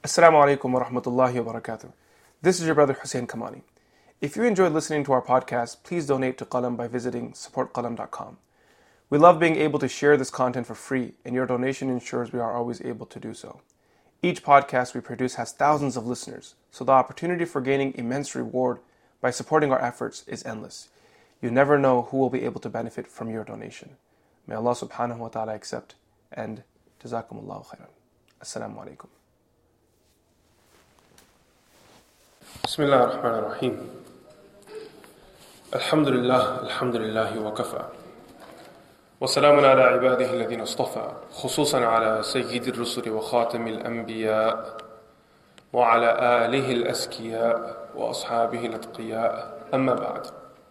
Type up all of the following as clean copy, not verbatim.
Assalamu alaikum wa rahmatullahi wa barakatuh. This is your brother Hussein Kamani. If you enjoyed listening to our podcast, please donate to Qalam by visiting supportqalam.com. We love being able to share this content for free, and your donation ensures we are always able to do so. Each podcast we produce has thousands of listeners, so the opportunity for gaining immense reward by supporting our efforts is endless. You never know who will be able to benefit from your donation. May Allah subhanahu wa ta'ala accept, and jazakumullahu khairan. Assalamu alaikum. بسم الله الرحمن الرحيم الحمد لله وكفى وسلام على عباده الذين اصطفى خصوصا على سيد الرسل وخاتم الأنبياء وعلى آله الأزكياء وأصحابه الأتقياء أما بعد.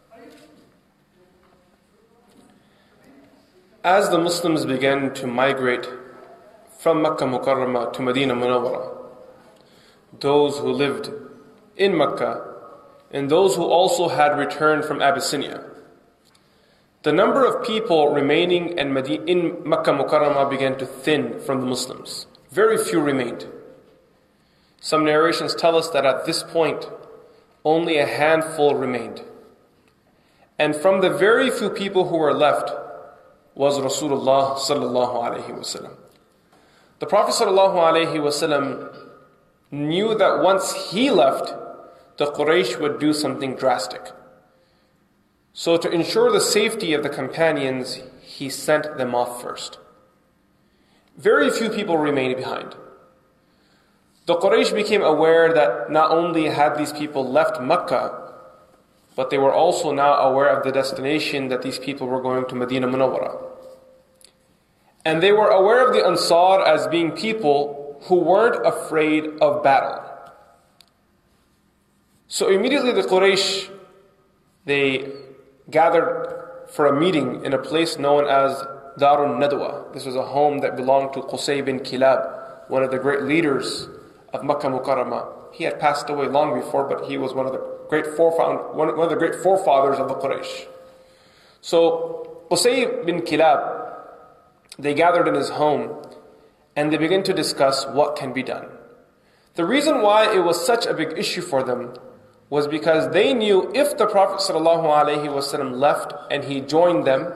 As the Muslims began to migrate from Makkah Mukarramah to Medina Munawwara, those who lived in Makkah and those who also had returned from Abyssinia, the number of people remaining in Makkah Mukarramah began to thin from the Muslims. Very few remained. Some narrations tell us that at this point only a handful remained. And from the very few people who were left was Rasulullah sallallahu alaihi wasallam. The Prophet sallallahu alaihi wasallam knew that once he left, the Quraysh would do something drastic. So to ensure the safety of the companions, he sent them off first. Very few people remained behind. The Quraysh became aware that not only had these people left Makkah, but they were also now aware of the destination that these people were going to Medina Munawwara. And they were aware of the Ansar as being people who weren't afraid of battle. So immediately the Quraysh, they gathered for a meeting in a place known as Darun Nadwa. This was a home that belonged to Qusay bin Kilab, one of the great leaders of Makkah Mukarramah. He had passed away long before, but he was one of the great forefathers of the Quraysh. So Qusay bin Kilab, they gathered in his home and they began to discuss what can be done. The reason why it was such a big issue for them was because they knew if the Prophet ﷺ left and he joined them,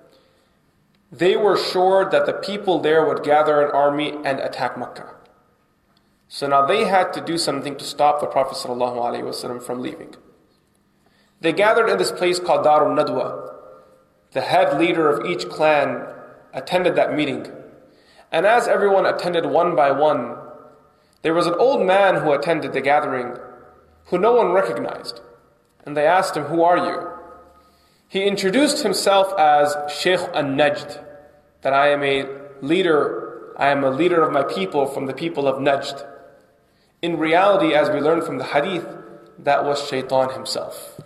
they were sure that the people there would gather an army and attack Makkah. So now they had to do something to stop the Prophet ﷺ from leaving. They gathered in this place called Darun Nadwa. The head leader of each clan attended that meeting. And as everyone attended one by one, there was an old man who attended the gathering who no one recognized. And they asked him, "Who are you?" He introduced himself as Sheikh An-Najd, that I am a leader of my people from the people of Najd. In reality, as we learned from the hadith, that was Shaitan himself.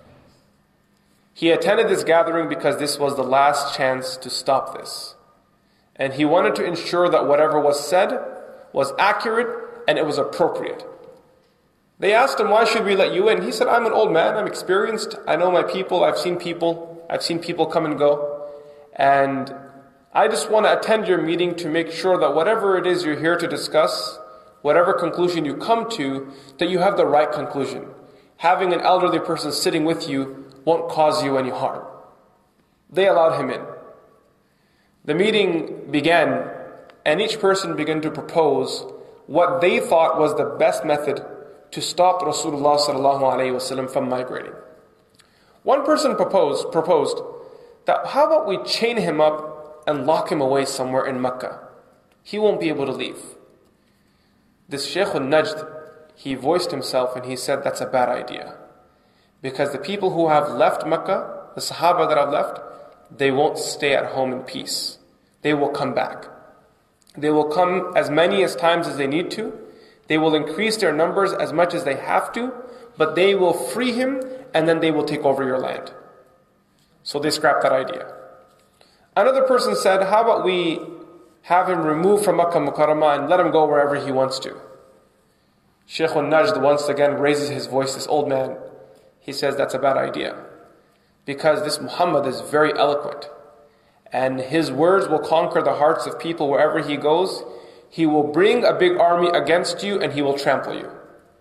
He attended this gathering because this was the last chance to stop this. And he wanted to ensure that whatever was said was accurate and it was appropriate. They asked him, "Why should we let you in?" He said, "I'm an old man, I'm experienced, I know my people, I've seen people come and go. And I just want to attend your meeting to make sure that whatever it is you're here to discuss, whatever conclusion you come to, that you have the right conclusion. Having an elderly person sitting with you won't cause you any harm." They allowed him in. The meeting began, and each person began to propose what they thought was the best method to stop Rasulullah ﷺ from migrating. One person proposed that how about we chain him up and lock him away somewhere in Makkah? He won't be able to leave. This Shaykh al-Najd, he voiced himself and he said that's a bad idea. Because the people who have left Makkah, the Sahaba that have left, they won't stay at home in peace. They will come back. They will come as many as times as they need to. They will increase their numbers as much as they have to, but they will free him and then they will take over your land. So they scrapped that idea. Another person said, how about we have him removed from Makkah Mukarramah and let him go wherever he wants to? Shaykh al-Najd once again raises his voice, this old man. He says that's a bad idea. Because this Muhammad is very eloquent. And his words will conquer the hearts of people wherever he goes. He will bring a big army against you and he will trample you.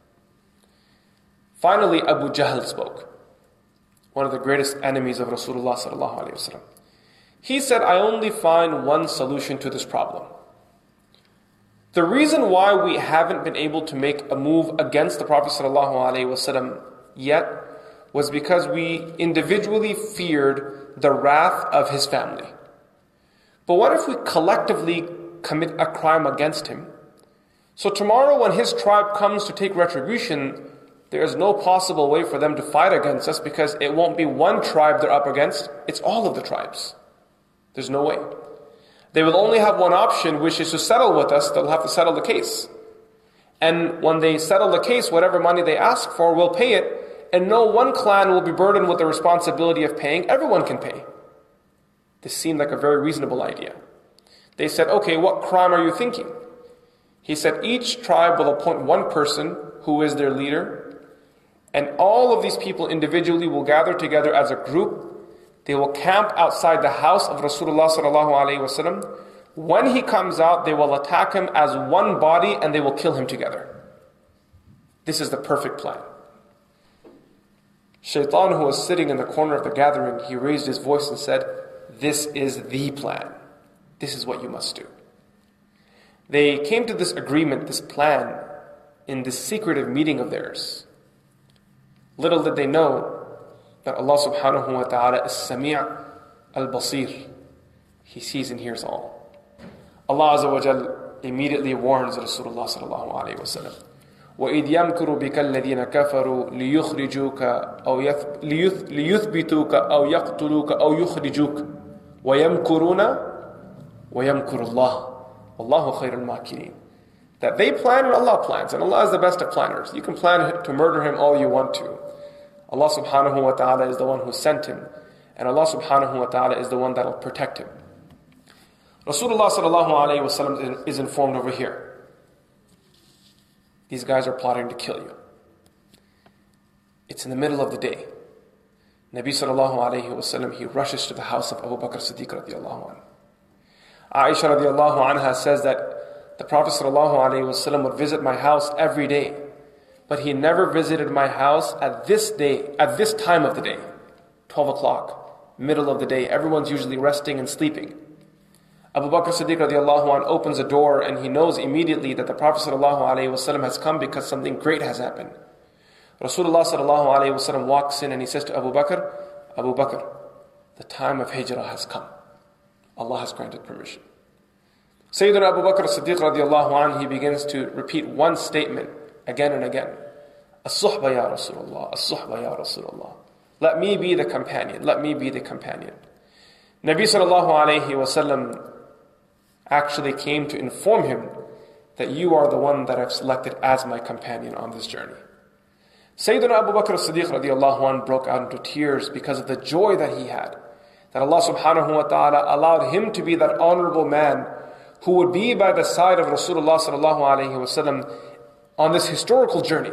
Finally, Abu Jahl spoke, one of the greatest enemies of Rasulullah sallallahu alaihi wasallam. He said, I only find one solution to this problem. The reason why we haven't been able to make a move against the Prophet sallallahu alaihi wasallam yet was because we individually feared the wrath of his family. But what if we collectively commit a crime against him? So tomorrow when his tribe comes to take retribution, there is no possible way for them to fight against us because it won't be one tribe they're up against, it's all of the tribes. There's no way. They will only have one option, which is to settle with us. They'll have to settle the case. And when they settle the case, whatever money they ask for, we'll pay it. And no one clan will be burdened with the responsibility of paying. Everyone can pay. This seemed like a very reasonable idea. They said, okay, what crime are you thinking? He said, each tribe will appoint one person who is their leader. And all of these people individually will gather together as a group. They will camp outside the house of Rasulullah sallallahu alaihi wasallam. When he comes out, they will attack him as one body and they will kill him together. This is the perfect plan. Shaitan, who was sitting in the corner of the gathering, he raised his voice and said, this is the plan. This is what you must do. They came to this agreement, this plan, in this secretive meeting of theirs. Little did they know that Allah subhanahu wa ta'ala is Sami' al-Basir. He sees and hears all. Allah Azza wa Jal immediately warns Rasulullah sallallahu alayhi wa sallam. وَإِذْ يَمْكُرُ بِكَ الَّذِينَ كَفَرُوا لِيُخْرِجُوكَ أَوْ لِيُثْبِتُوكَ أَوْ يَقْتُلُوكَ أَوْ يُخْرِجُوكَ وَيَمْكُرُونَ وَيَمْكُرُ اللَّهُ وَاللَّهُ خَيْرُ الْمَاكِرِينَ. That they plan and Allah plans, and Allah is the best of planners. You can plan to murder him all you want to. Allah subhanahu wa ta'ala is the one who sent him, and Allah subhanahu wa ta'ala is the one that will protect him. Rasulullah sallallahu alayhi wa sallam is informed over here. These guys are plotting to kill you. It's in the middle of the day. Nabi sallallahu alayhi wa sallam, he rushes to the house of Abu Bakr Siddiq radiallahu anhu. Aisha radiallahu anha says that the Prophet sallallahu alayhi wa sallam would visit my house every day. But he never visited my house at this time of the day, 12 o'clock, middle of the day. Everyone's usually resting and sleeping. Abu Bakr Siddiq radiallahu anh opens a door and he knows immediately that the Prophet sallallahu alaihi wasallam has come because something great has happened. Rasulullah sallallahu alaihi wasallam walks in and he says to Abu Bakr, the time of hijrah has come. Allah has granted permission. Sayyidina Abu Bakr Siddiq radiallahu anh, he begins to repeat one statement again and again. As-suhba ya Rasulullah, as-suhba ya Rasulullah. Let me be the companion, let me be the companion. Nabi sallallahu alayhi wasallam actually came to inform him that you are the one that I've selected as my companion on this journey. Sayyidina Abu Bakr as-Siddiq radiallahu anh broke out into tears because of the joy that he had. That Allah subhanahu wa ta'ala allowed him to be that honorable man who would be by the side of Rasulullah sallallahu alayhi wasallam on this historical journey.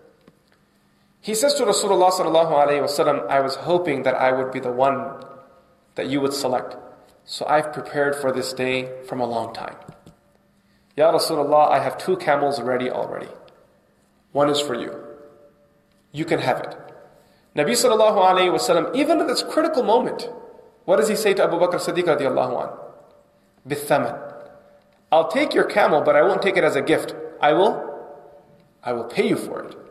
He says to Rasulullah sallallahu alayhi wasallam, I was hoping that I would be the one that you would select. So I've prepared for this day from a long time. Ya Rasulullah, I have 2 camels ready already. One is for you. You can have it. Nabi sallallahu alayhi wasallam, even at this critical moment, what does he say to Abu Bakr Siddiq radiallahu anh? Bithaman. I'll take your camel, but I won't take it as a gift. I will pay you for it.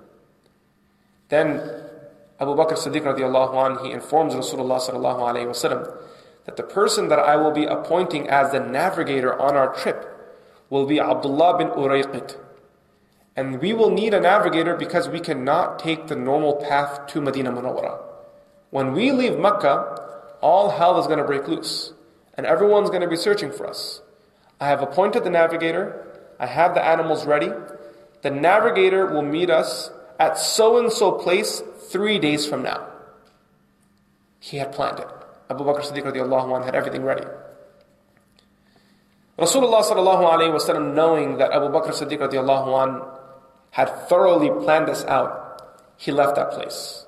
Then Abu Bakr Siddiq radiallahu anh, he informs Rasulullah sallallahu alayhi wasallam that the person that I will be appointing as the navigator on our trip will be Abdullah bin Urayqit. And we will need a navigator because we cannot take the normal path to Medina Munawwara. When we leave Mecca, all hell is going to break loose. And everyone's going to be searching for us. I have appointed the navigator. I have the animals ready. The navigator will meet us at so-and-so place 3 days from now. He had planned it. Abu Bakr Siddiq radiallahu anh had everything ready. Rasulullah sallallahu alayhi wasallam, knowing that Abu Bakr Siddiq radiallahu anh had thoroughly planned this out, he left that place.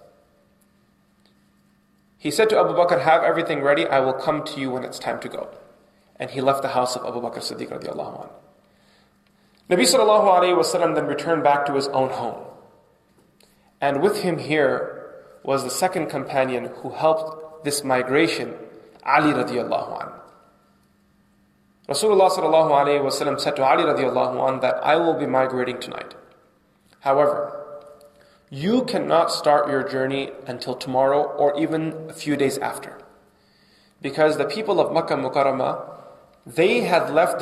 He said to Abu Bakr, have everything ready, I will come to you when it's time to go. And he left the house of Abu Bakr Siddiq radiallahu anh. Nabi sallallahu alayhi wasallam then returned back to his own home. And with him here was the second companion who helped this migration, Ali radiallahu anhu. Rasulullah sallallahu alayhi wasallam said to Ali radiallahu anhu that I will be migrating tonight. However, you cannot start your journey until tomorrow or even a few days after. Because the people of Makkah Mukarramah, they had left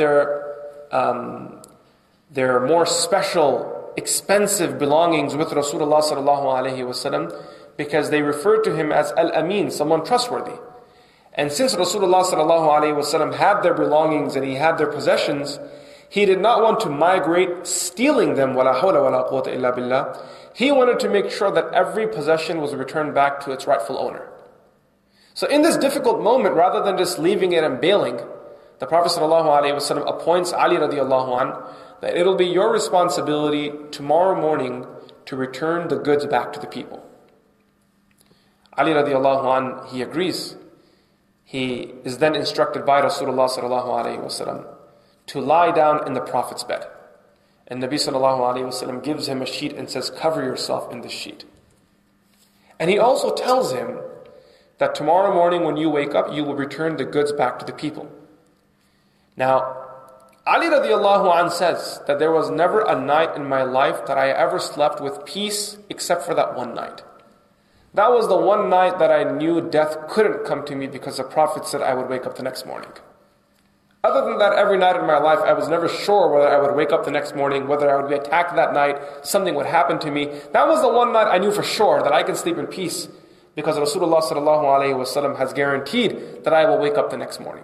their more special, expensive belongings with Rasulullah sallallahu alayhi wasallam because they referred to him as Al-Amin, someone trustworthy. And since Rasulullah sallallahu alayhi wasallam had their belongings and he had their possessions, he did not want to migrate stealing them, wala hawla wala quwwata illa billah. He wanted to make sure that every possession was returned back to its rightful owner. So in this difficult moment, rather than just leaving it and bailing, the Prophet ﷺ appoints Ali radiallahu anhu that it'll be your responsibility tomorrow morning to return the goods back to the people. Ali radiallahu anhu, he agrees. He is then instructed by Rasulullah ﷺ to lie down in the Prophet's bed. And Nabi ﷺ gives him a sheet and says, cover yourself in this sheet. And he also tells him that tomorrow morning when you wake up, you will return the goods back to the people. Now, Ali radiallahu anh says that there was never a night in my life that I ever slept with peace except for that one night. That was the one night that I knew death couldn't come to me because the Prophet said I would wake up the next morning. Other than that, every night in my life, I was never sure whether I would wake up the next morning, whether I would be attacked that night, something would happen to me. That was the one night I knew for sure that I can sleep in peace because Rasulullah sallallahu alayhi wasallam has guaranteed that I will wake up the next morning.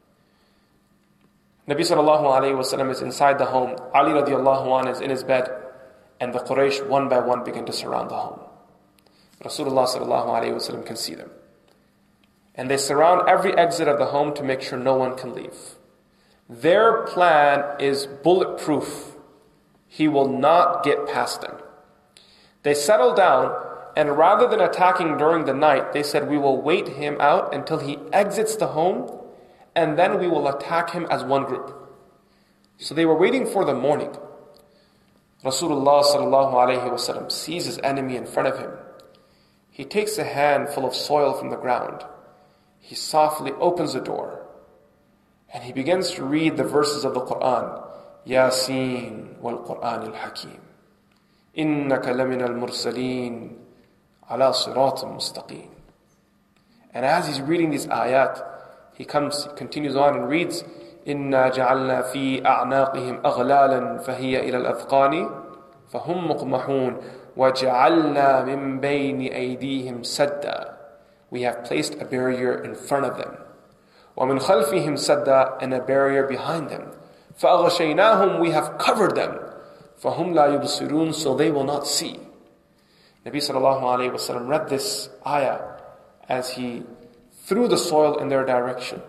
Nabi sallallahu alayhi wasallam is inside the home. Ali radiallahu anhu is in his bed, and the Quraysh one by one begin to surround the home. Rasulullah sallallahu alayhi wasallam can see them. And they surround every exit of the home to make sure no one can leave. Their plan is bulletproof. He will not get past them. They settle down, and rather than attacking during the night, they said, we will wait him out until he exits the home, and then we will attack him as one group. So they were waiting for the morning. Rasulullah sallallahu alayhi wasallam sees his enemy in front of him. He takes a handful of soil from the ground. He softly opens the door. And he begins to read the verses of the Quran. Yasin wal Quran al-Hakim. Innaka lamina al-mursaleen ala siratum mustaqim. And as he's reading these ayat, he continues on and reads, Inna ja'alna fi a'naqihim aghlalan fahiya ila al-adhqani fahum muqmahun wa ja'alna min bayni aydihim sadda. We have placed a barrier in front of them. وَمِنْ خَلْفِهِمْ سَدًّا, and a barrier behind them. فَأَغْشَيْنَاهُمْ, we have covered them. فَهُمْ لَا يُبْصِرُونَ, so they will not see. Nabi sallallahu alayhi wasallam read this ayah as he threw the soil in their direction.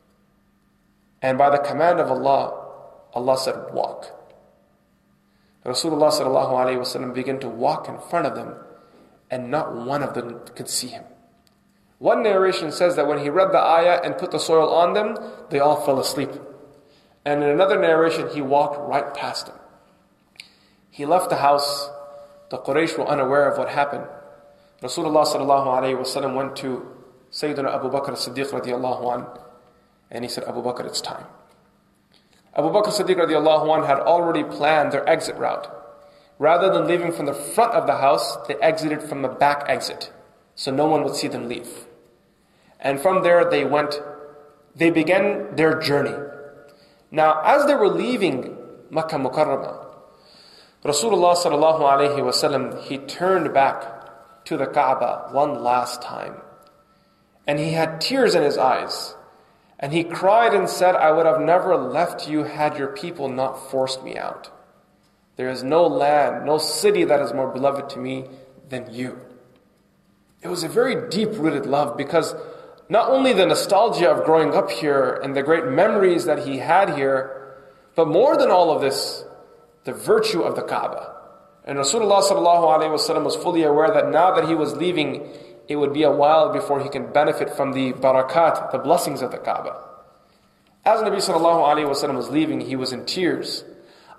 And by the command of Allah, Allah said, walk. Rasulullah sallallahu alayhi wasallam began to walk in front of them, and not one of them could see him. One narration says that when he read the ayah and put the soil on them, they all fell asleep. And in another narration, he walked right past them. He left the house. The Quraysh were unaware of what happened. Rasulullah sallallahu alayhi wasallam went to Sayyidina Abu Bakr as-Siddiq radiallahu anhu, and he said, Abu Bakr, it's time. Abu Bakr as-Siddiq radiallahu anhu had already planned their exit route. Rather than leaving from the front of the house, they exited from the back exit, so no one would see them leave. And from there they began their journey. Now, as they were leaving Makkah Mukarramah, Rasulullah sallallahu alayhi wasallam, he turned back to the Kaaba one last time. And he had tears in his eyes. And he cried and said, I would have never left you had your people not forced me out. There is no land, no city that is more beloved to me than you. It was a very deep-rooted love because not only the nostalgia of growing up here and the great memories that he had here, but more than all of this, the virtue of the Kaaba. And Rasulullah sallallahu alayhi wasallam was fully aware that now that he was leaving, it would be a while before he can benefit from the barakat, the blessings of the Kaaba. As Nabi sallallahu alayhi wasallam was leaving, he was in tears.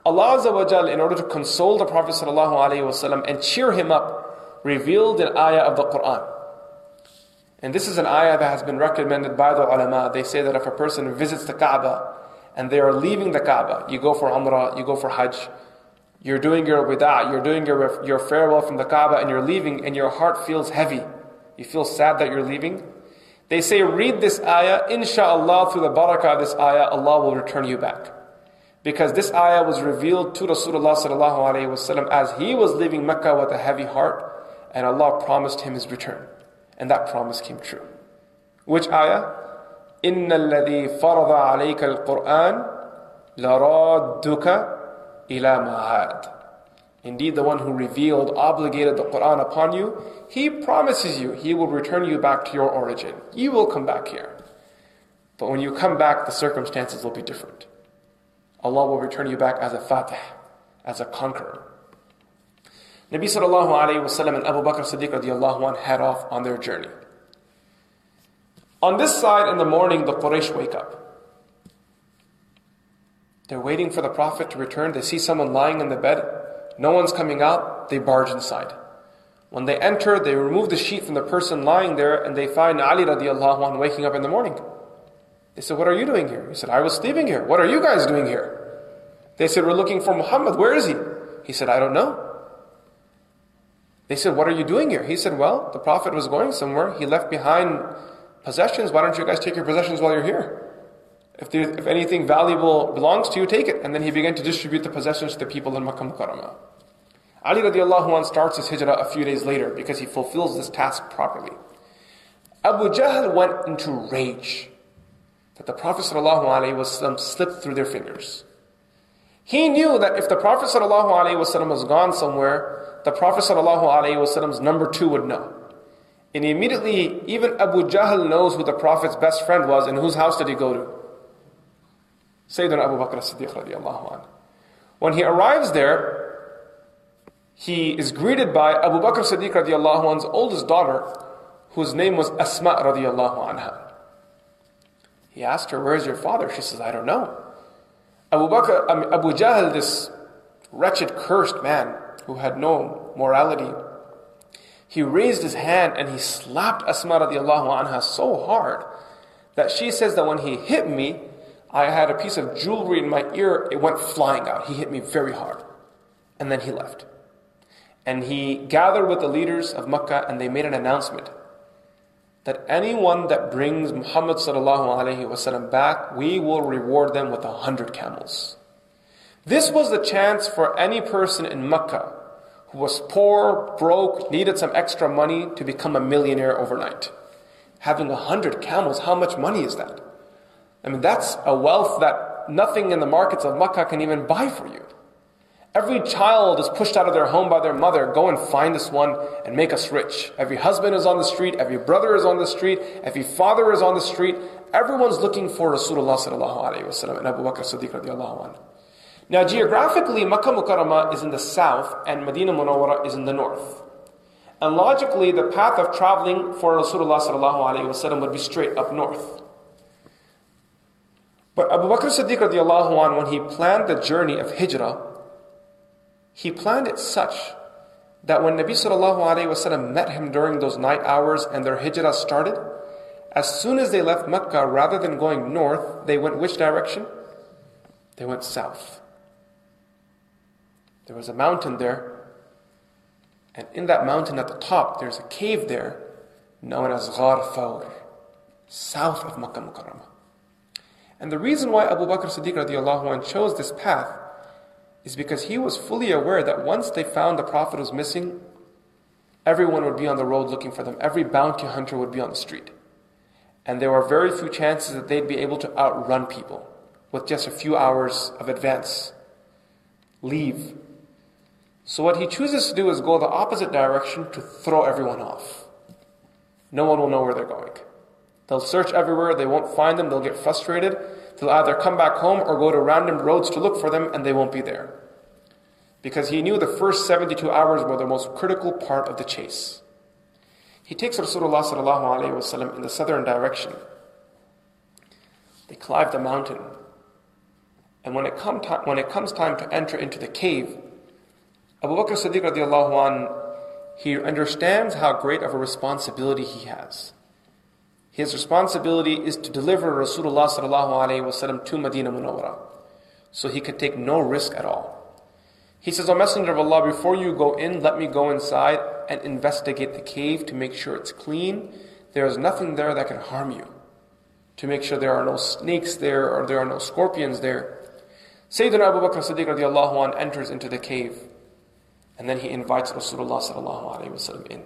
Allah Azza wa Jal, in order to console the Prophet ﷺ and cheer him up, revealed an ayah of the Quran. And this is an ayah that has been recommended by the ulama. They say that if a person visits the Kaaba and they are leaving the Kaaba, you go for Umrah, you go for Hajj, you're doing your wida', you're doing your farewell from the Kaaba and you're leaving and your heart feels heavy. You feel sad that you're leaving. They say, read this ayah, insha'Allah, through the barakah of this ayah, Allah will return you back. Because this ayah was revealed to Rasulullah sallallahu alayhi wasallam as he was leaving Mecca with a heavy heart, and Allah promised him his return. And that promise came true. Which ayah? إِنَّ الَّذِي فَرَضَ عَلَيْكَ الْقُرْآنِ لَرَادُّكَ إِلَى مَعَادٍ. Indeed, the one who revealed, obligated the Quran upon you, he promises you, he will return you back to your origin. You will come back here. But when you come back, the circumstances will be different. Allah will return you back as a fatih, as a conqueror. Nabi sallallahu alayhi wasallam and Abu Bakr Siddiq radiallahu anh head off on their journey. On this side in the morning, the Quraysh wake up. They're waiting for the Prophet to return. They see someone lying in the bed. No one's coming out. They barge inside. When they enter, they remove the sheet from the person lying there and they find Ali radiallahu anh waking up in the morning. They said, what are you doing here? He said, I was sleeping here. What are you guys doing here? They said, we're looking for Muhammad. Where is he? He said, I don't know. They said, what are you doing here? He said, well, the Prophet was going somewhere. He left behind possessions. Why don't you guys take your possessions while you're here? If anything valuable belongs to you, take it. And then he began to distribute the possessions to the people in Makkah Mukarramah. Ali radiallahu anh starts his hijrah a few days later because he fulfills this task properly. Abu Jahl went into rage that the Prophet ﷺ slipped through their fingers. He knew that if the Prophet ﷺ was gone somewhere, the Prophet ﷺ's number 2 would know. And immediately, even Abu Jahl knows who the Prophet's best friend was and whose house did he go to? Sayyidina Abu Bakr as-Siddiq radiallahu anh. When he arrives there, he is greeted by Abu Bakr as-Siddiq radiallahu anh's oldest daughter, whose name was Asma radiallahu anha. He asked her, where is your father? She says, I don't know. Abu Jahl, this wretched, cursed man who had no morality, he raised his hand and he slapped Asma radiallahu anha so hard that she says that when he hit me, I had a piece of jewelry in my ear, it went flying out. He hit me very hard. And then he left. And he gathered with the leaders of Makkah and they made an announcement that anyone that brings Muhammad sallallahu alaihi wasallam back, we will reward them with 100 camels. This was the chance for any person in Makkah who was poor, broke, needed some extra money to become a millionaire overnight. Having 100 camels, how much money is that? I mean, that's a wealth that nothing in the markets of Makkah can even buy for you. Every child is pushed out of their home by their mother. Go and find this one and make us rich. Every husband is on the street. Every brother is on the street. Every father is on the street. Everyone's looking for Rasulullah sallallahu alayhi wa sallam and Abu Bakr Siddiq radiallahu anhu. Now geographically, Makkah Mukarramah is in the south and Medina Munawwara is in the north. And logically, the path of traveling for Rasulullah sallallahu alayhi wa sallam would be straight up north. But Abu Bakr Siddiq radiallahu anhu, when he planned the journey of hijrah, he planned it such that when Nabi sallallahu alayhi wa sallam met him during those night hours and their hijrah started, as soon as they left Mecca, rather than going north, they went which direction? They went south. There was a mountain there, and in that mountain at the top, there's a cave there known as Ghar Thawr, south of Makkah Mukarramah. And the reason why Abu Bakr Siddiq radiallahu anh chose this path is because he was fully aware that once they found the Prophet was missing, everyone would be on the road looking for them. Every bounty hunter would be on the street. And there were very few chances that they'd be able to outrun people with just a few hours of advance. Leave. So what he chooses to do is go the opposite direction to throw everyone off. No one will know where they're going. They'll search everywhere, they won't find them, they'll get frustrated. They'll either come back home or go to random roads to look for them and they won't be there. Because he knew the first 72 hours were the most critical part of the chase. He takes Rasulullah sallallahu alayhi wa sallam in the southern direction. They climb the mountain. And when it comes time to enter into the cave, Abu Bakr Siddiq radiallahu anh, he understands how great of a responsibility he has. His responsibility is to deliver Rasulullah sallallahu alaihi wasallam to Medina Munawwara. So he could take no risk at all. He says, O Messenger of Allah, before you go in, let me go inside and investigate the cave to make sure it's clean. There is nothing there that can harm you. To make sure there are no snakes there or there are no scorpions there. Sayyidina Abu Bakr Siddiq radiallahu anh enters into the cave. And then he invites Rasulullah sallallahu alaihi wasallam in.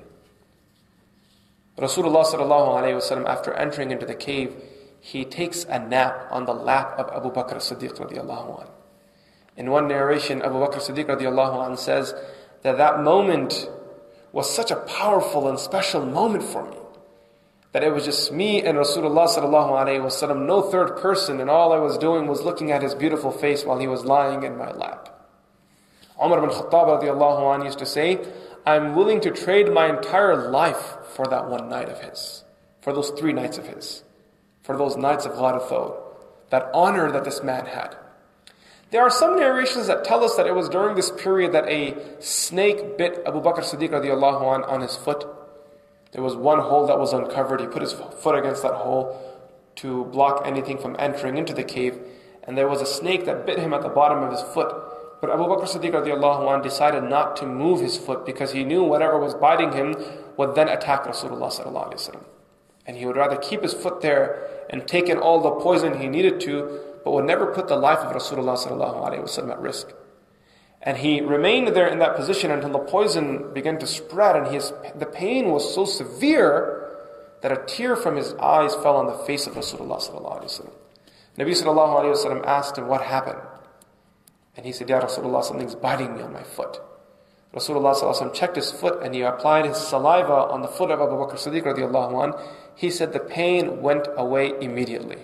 Rasulullah sallallahu alaihi wasallam, after entering into the cave, he takes a nap on the lap of Abu Bakr Siddiq radiallahu anh. In one narration, Abu Bakr Siddiq radiallahu anh says that moment was such a powerful and special moment for me, that it was just me and Rasulullah sallallahu alaihi wasallam, no third person, and all I was doing was looking at his beautiful face while he was lying in my lap. Umar bin Khattab radiallahu anh used to say, I'm willing to trade my entire life for that one night of his, for those 3 nights of his, for those nights of Ghar Thawr, that honor that this man had. There are some narrations that tell us that it was during this period that a snake bit Abu Bakr Siddiq radiallahu anh on his foot. There was one hole that was uncovered. He put his foot against that hole to block anything from entering into the cave. And there was a snake that bit him at the bottom of his foot. But Abu Bakr Siddiq radiallahu anh decided not to move his foot because he knew whatever was biting him would then attack Rasulullah sallallahu alaihi wasallam. And he would rather keep his foot there and take in all the poison he needed to, but would never put the life of Rasulullah sallallahu alaihi wasallam at risk. And he remained there in that position until the poison began to spread, and the pain was so severe that a tear from his eyes fell on the face of Rasulullah sallallahu alaihi wasallam. Nabi sallallahu alaihi wasallam asked him, what happened? And he said, Ya Rasulullah, something's biting me on my foot. Rasulullah sallallahu alaihi wasallam checked his foot and he applied his saliva on the foot of Abu Bakr Siddiq radiallahu anh. He said the pain went away immediately.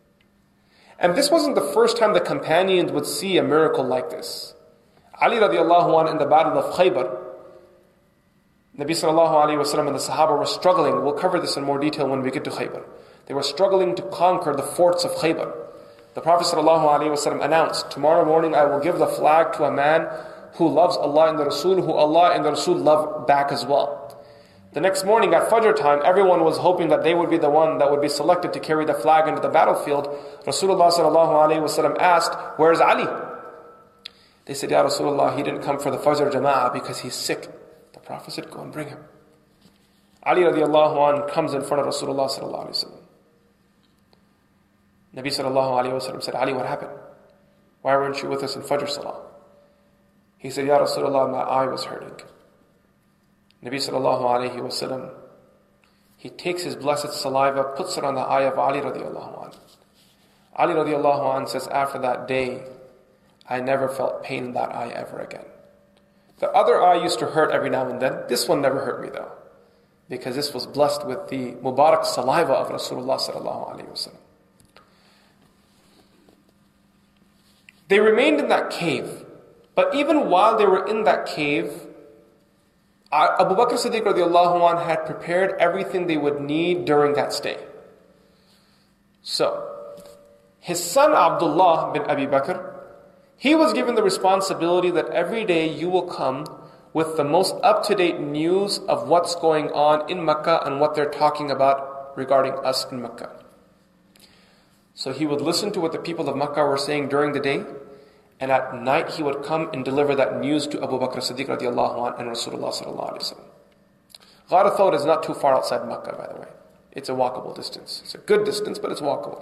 And this wasn't the first time the companions would see a miracle like this. Ali radiallahu anh in the battle of Khaybar, Nabi sallallahu alayhi wasallam and the Sahaba were struggling. We'll cover this in more detail when we get to Khaybar. They were struggling to conquer the forts of Khaybar. The Prophet sallallahu alayhi wasallam announced, tomorrow morning I will give the flag to a man who loves Allah and the Rasul, who Allah and the Rasul love back as well. The next morning at Fajr time, everyone was hoping that they would be the one that would be selected to carry the flag into the battlefield. Rasulullah sallallahu alayhi wasallam asked, where's Ali? They said, Ya Rasulullah, he didn't come for the Fajr Jama'ah because he's sick. The Prophet said, go and bring him. Ali radiallahu anh comes in front of Rasulullah sallallahu alayhi wasallam. Nabi sallallahu alayhi wasallam said, Ali, what happened? Why weren't you with us in Fajr Salah? He said, Ya Rasulullah, my eye was hurting. Nabi sallallahu alayhi wasallam, he takes his blessed saliva, puts it on the eye of Ali radiallahu anh. Ali radiallahu anh says, after that day, I never felt pain in that eye ever again. The other eye used to hurt every now and then. This one never hurt me though, because this was blessed with the Mubarak saliva of Rasulullah sallallahu alayhi wasallam. They remained in that cave. But even while they were in that cave, Abu Bakr Siddiq radiallahu anh had prepared everything they would need during that stay. So, his son Abdullah bin Abi Bakr, he was given the responsibility that every day you will come with the most up-to-date news of what's going on in Mecca and what they're talking about regarding us in Mecca. So he would listen to what the people of Mecca were saying during the day, and at night he would come and deliver that news to Abu Bakr Siddiq radiallahu anh and Rasulullah sallallahu alayhi wa sallam. Ghar Thawr is not too far outside Mecca, by the way. It's a walkable distance. It's a good distance, but it's walkable.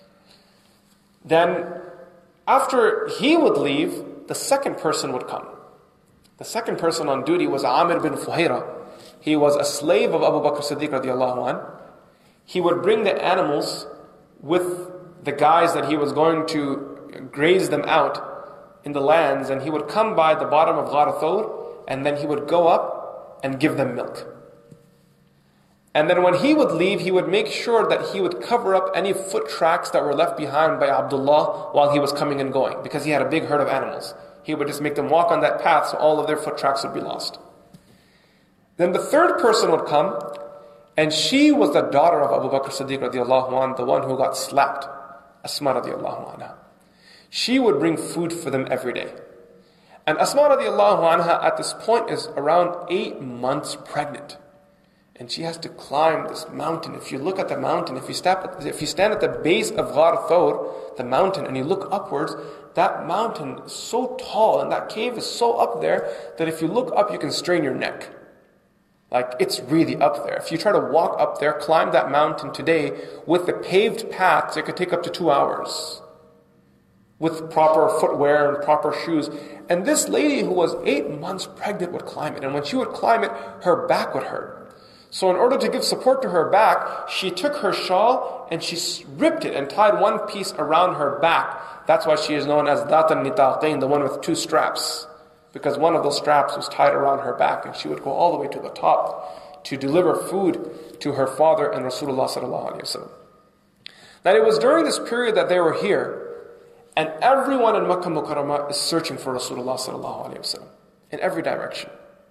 Then, after he would leave, the second person would come. The second person on duty was Amir bin Fuhaira. He was a slave of Abu Bakr Siddiq radiallahu anh. He would bring the animals with the guys that he was going to graze them out in the lands, and he would come by the bottom of Ghar Thawr, and then he would go up and give them milk. And then when he would leave, he would make sure that he would cover up any foot tracks that were left behind by Abdullah while he was coming and going, because he had a big herd of animals. He would just make them walk on that path so all of their foot tracks would be lost. Then the third person would come, and she was the daughter of Abu Bakr Siddiq radiallahu anh, the one who got slapped, Asma radiallahu anha. She would bring food for them every day. And Asma radiallahu anha at this point is around 8 months pregnant. And she has to climb this mountain. If you look at the mountain, if you stand at the base of Ghar Thawr, the mountain, and you look upwards, that mountain is so tall and that cave is so up there that if you look up, you can strain your neck. Like, it's really up there. If you try to walk up there, climb that mountain today with the paved paths, it could take up to 2 hours. With proper footwear and proper shoes. And this lady who was 8 months pregnant would climb it. And when she would climb it, her back would hurt. So in order to give support to her back, she took her shawl and she ripped it and tied one piece around her back. That's why she is known as Dhat al-Nitaqain, the one with 2 straps. Because one of those straps was tied around her back and she would go all the way to the top to deliver food to her father and Rasulullah sallallahu alaihi wasallam. Now it was during this period that they were here, and everyone in Makkah Mukarramah is searching for Rasulullah sallallahu alaihi wasallam in every direction.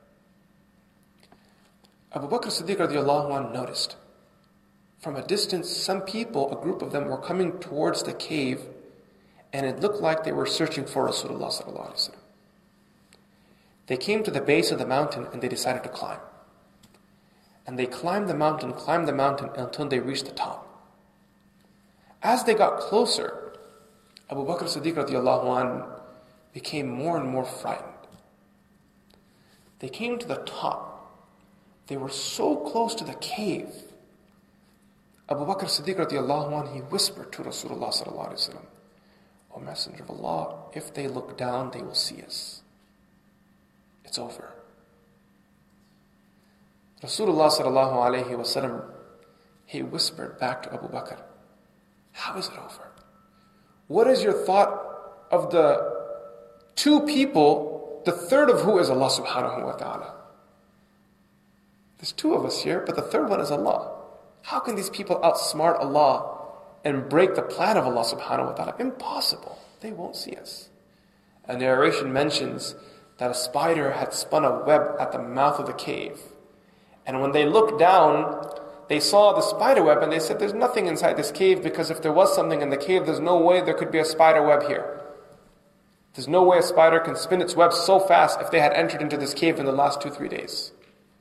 Abu Bakr Siddiq radiallahu anhu noticed from a distance some people, a group of them, were coming towards the cave, and it looked like they were searching for Rasulullah sallallahu alaihi wasallam. They came to the base of the mountain and they decided to climb. And they climbed the mountain until they reached the top. As they got closer, Abu Bakr Siddiq radiallahu anhu became more and more frightened. They came to the top. They were so close to the cave. Abu Bakr Siddiq radiallahu anhu, he whispered to Rasulullah sallallahu alaihi wasallam, "O Messenger of Allah, if they look down, they will see us. It's over." Rasulullah sallallahu alaihi wasallam, he whispered back to Abu Bakr, "How is it over? What is your thought of the 2 people, the third of who is Allah subhanahu wa ta'ala? There's 2 of us here, but the third one is Allah. How can these people outsmart Allah and break the plan of Allah subhanahu wa ta'ala? Impossible. They won't see us." A narration mentions that a spider had spun a web at the mouth of the cave. And when they looked down, they saw the spider web and they said, "There's nothing inside this cave, because if there was something in the cave, there's no way there could be a spider web here. There's no way a spider can spin its web so fast if they had entered into this cave in the last 2-3 days."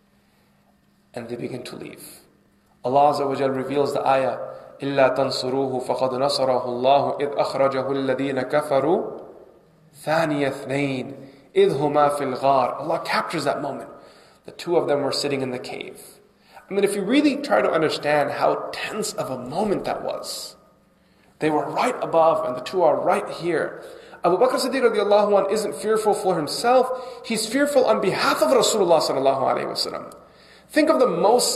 And they begin to leave. Allah Azza wa Jal reveals the ayah, إِلَّا تَنْصُرُوهُ فَقَدْ نَصَرَهُ اللَّهُ إِذْ أَخْرَجَهُ الَّذِينَ كَفَرُوا ثَانِيَ اثْنَيْنِ إِذْ هُمَا فِي الْغَارِ. Allah captures that moment. The 2 of them were sitting in the cave. I mean, if you really try to understand how tense of a moment that was, they were right above and the 2 are right here. Abu Bakr Siddiq radiallahu anh isn't fearful for himself, he's fearful on behalf of Rasulullah sallallahu alaihi wasallam. Think of the most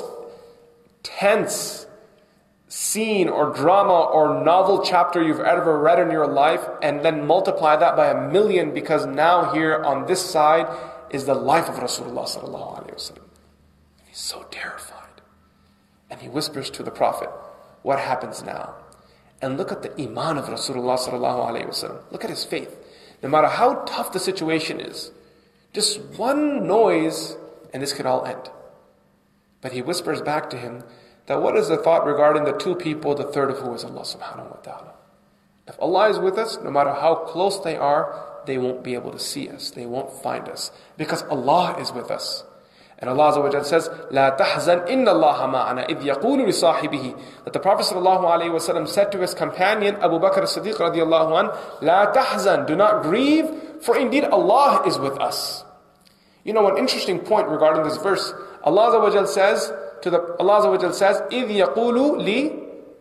tense scene or drama or novel chapter you've ever read in your life, and then multiply that by 1,000,000, because now here on this side is the life of Rasulullah sallallahu alaihi wasallam. He's so terrified. And he whispers to the Prophet, "What happens now?" And look at the iman of Rasulullah sallallahu alaihi wasallam. Look at his faith. No matter how tough the situation is, just one noise and this could all end. But he whispers back to him that what is the thought regarding the 2 people, the third of who is Allah subhanahu wa ta'ala? If Allah is with us, no matter how close they are, they won't be able to see us. They won't find us. Because Allah is with us. And Allah Azza wa Jalla says, "La tahzan inna Allah ma'ana idh yaqulu li sahibihi." That the Prophet sallallahu alaihi wasallam said to his companion Abu Bakr as-Siddiq radiallahu anh, "La tahzan, do not grieve, for indeed Allah is with us." You know, an interesting point regarding this verse, Allah Azza wa Jalla says, إِذْ يَقُولُ لِي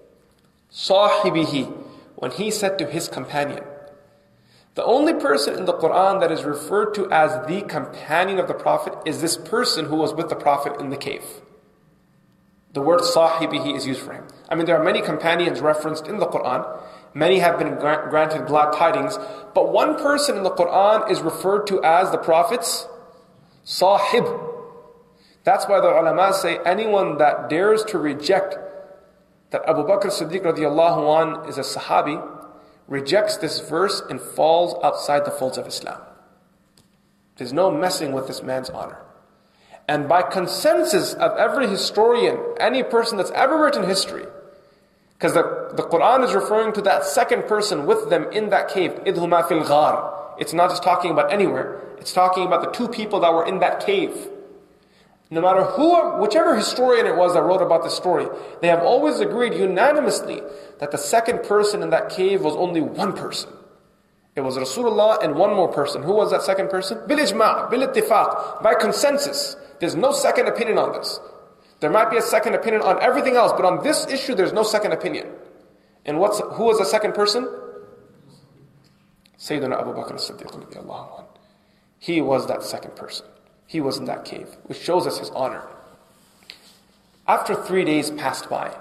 صَاحِبِهِ, when he said to his companion. The only person in the Quran that is referred to as the companion of the Prophet is this person who was with the Prophet in the cave. The word صَاحِبِهِ is used for him. I mean, there are many companions referenced in the Quran. Many have been granted glad tidings. But one person in the Quran is referred to as the Prophet's Sahib. That's why the ulama say anyone that dares to reject that Abu Bakr Siddiq radiallahu anh is a Sahabi, rejects this verse and falls outside the folds of Islam. There's no messing with this man's honor. And by consensus of every historian, any person that's ever written history, Because the Quran is referring to that second person with them in that cave. إِذْ هُمَا فِي الْغَارِ. It's not just talking about anywhere. It's talking about the two people that were in that cave. No matter whichever historian it was that wrote about this story, they have always agreed unanimously that the second person in that cave was only one person. It was Rasulullah and one more person. Who was that second person? Bil-ijma', bil-ittifaq, by consensus. There's no second opinion on this. There might be a second opinion on everything else, but on this issue there's no second opinion. And who was the second person? Sayyidina Abu Bakr as-Siddiq radiyallahu anhu. He was that second person. He was in that cave, which shows us his honor. After 3 days passed by,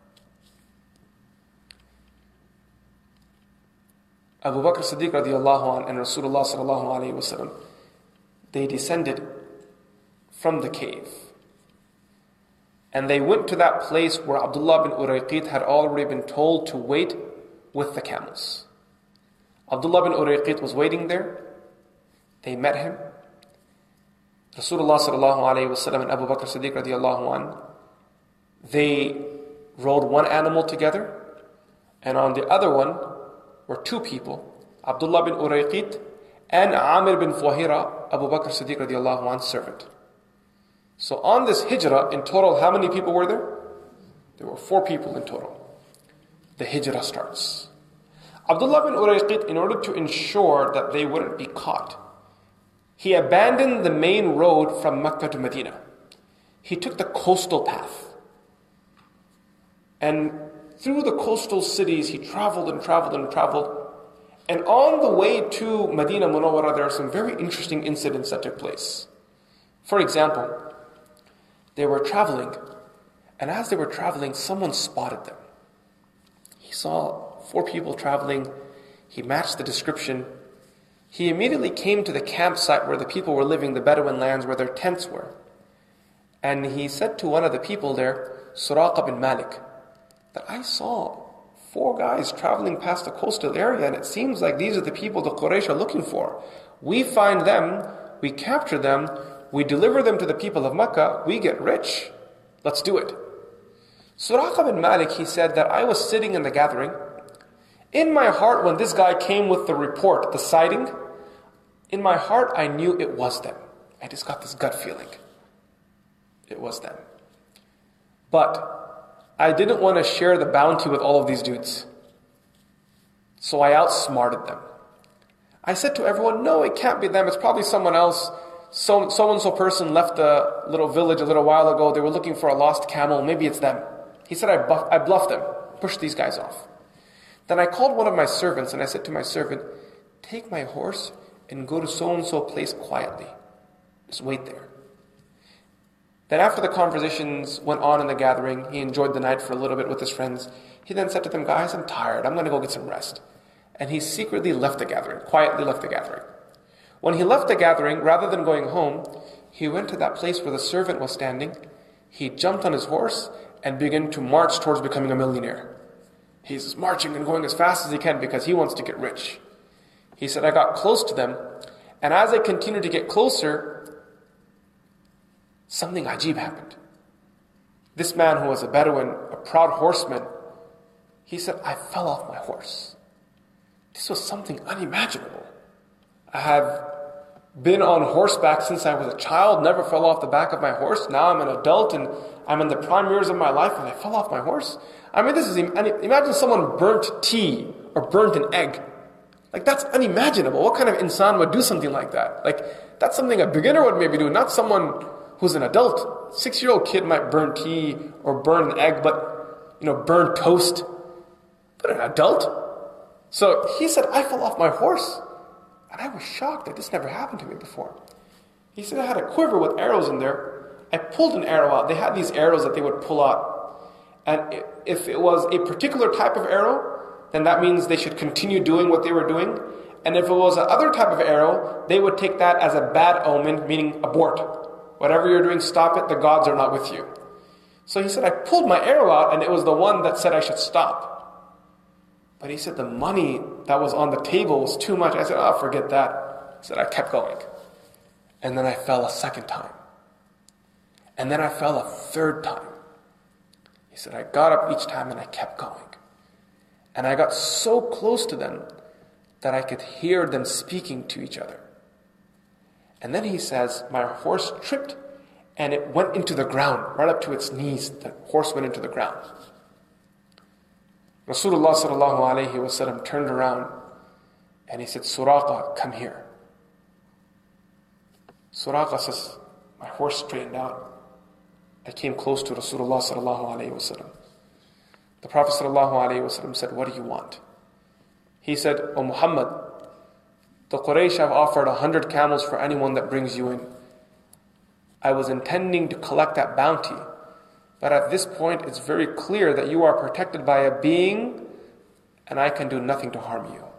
Abu Bakr as-Siddiq radiyallahu anhu and Rasulullah sallallahu alayhi wa sallam, they descended from the cave. And they went to that place where Abdullah bin Urayqit had already been told to wait with the camels. Abdullah bin Urayqit was waiting there. They met him. Rasulullah sallallahu alayhi wa sallam and Abu Bakr Siddiq radiyallahu anhu, they rode one animal together, and on the other one were two people, Abdullah bin Urayqit and Amir bin Fuhaira, Abu Bakr Siddiq radiyallahu anhu's servant. So on this hijrah, in total, how many people were there? There were 4 people in total. The hijrah starts. Abdullah bin Urayqit, in order to ensure that they wouldn't be caught, he abandoned the main road from Mecca to Medina. He took the coastal path. And through the coastal cities, he traveled and traveled and traveled. And on the way to Medina Munawwara, there are some very interesting incidents that took place. For example, they were traveling, and as they were traveling, someone spotted them. He saw 4 people traveling. He matched the description. He immediately came to the campsite where the people were living, the Bedouin lands where their tents were. And he said to one of the people there, Suraqa bin Malik, that I saw 4 guys traveling past the coastal area, and it seems like these are the people the Quraysh are looking for. We find them, we capture them, we deliver them to the people of Mecca, we get rich. Let's do it. Suraqa bin Malik, he said that I was sitting in the gathering. In my heart, when this guy came with the report, the sighting, in my heart I knew it was them. I just got this gut feeling. It was them. But I didn't want to share the bounty with all of these dudes. So I outsmarted them. I said to everyone, no, it can't be them. It's probably someone else. So-and-so person left the little village a little while ago. They were looking for a lost camel. Maybe it's them. He said, I bluffed them. Pushed these guys off. Then I called one of my servants and I said to my servant, take my horse and go to so-and-so place quietly. Just wait there. Then after the conversations went on in the gathering, he enjoyed the night for a little bit with his friends. He then said to them, guys, I'm tired. I'm going to go get some rest. And he secretly left the gathering, quietly left the gathering. When he left the gathering, rather than going home, he went to that place where the servant was standing. He jumped on his horse and began to march towards becoming a millionaire. He's marching and going as fast as he can because he wants to get rich. He said, I got close to them, and as I continued to get closer, something ajib happened. This man who was a Bedouin, a proud horseman, he said, I fell off my horse. This was something unimaginable. I have been on horseback since I was a child, never fell off the back of my horse. Now I'm an adult and I'm in the prime years of my life and I fell off my horse. I mean, imagine someone burnt tea or burnt an egg. Like, that's unimaginable. What kind of insan would do something like that? Like, that's something a beginner would maybe do, not someone who's an adult. 6-year-old kid might burn tea or burn an egg, but, burn toast. But an adult? So he said, I fell off my horse. And I was shocked that this never happened to me before. He said, I had a quiver with arrows in there. I pulled an arrow out. They had these arrows that they would pull out. And if it was a particular type of arrow, then that means they should continue doing what they were doing. And if it was another type of arrow, they would take that as a bad omen, meaning abort. Whatever you're doing, stop it. The gods are not with you. So he said, I pulled my arrow out, and it was the one that said I should stop. But he said the money that was on the table was too much. I said, forget that. He said, I kept going. And then I fell a second time. And then I fell a third time. He said, I got up each time and I kept going. And I got so close to them that I could hear them speaking to each other. And then he says, my horse tripped and it went into the ground, right up to its knees. The horse went into the ground. Rasulullah sallallahu alayhi wa sallam turned around and he said, Suraqa, come here. Suraqa says, my horse straightened out. I came close to Rasulullah sallallahu alayhi wa sallam. The Prophet sallallahu alayhi wa sallam said, what do you want? He said, O Muhammad, the Quraysh have offered 100 camels for anyone that brings you in. I was intending to collect that bounty, but at this point it's very clear that you are protected by a being and I can do nothing to harm you.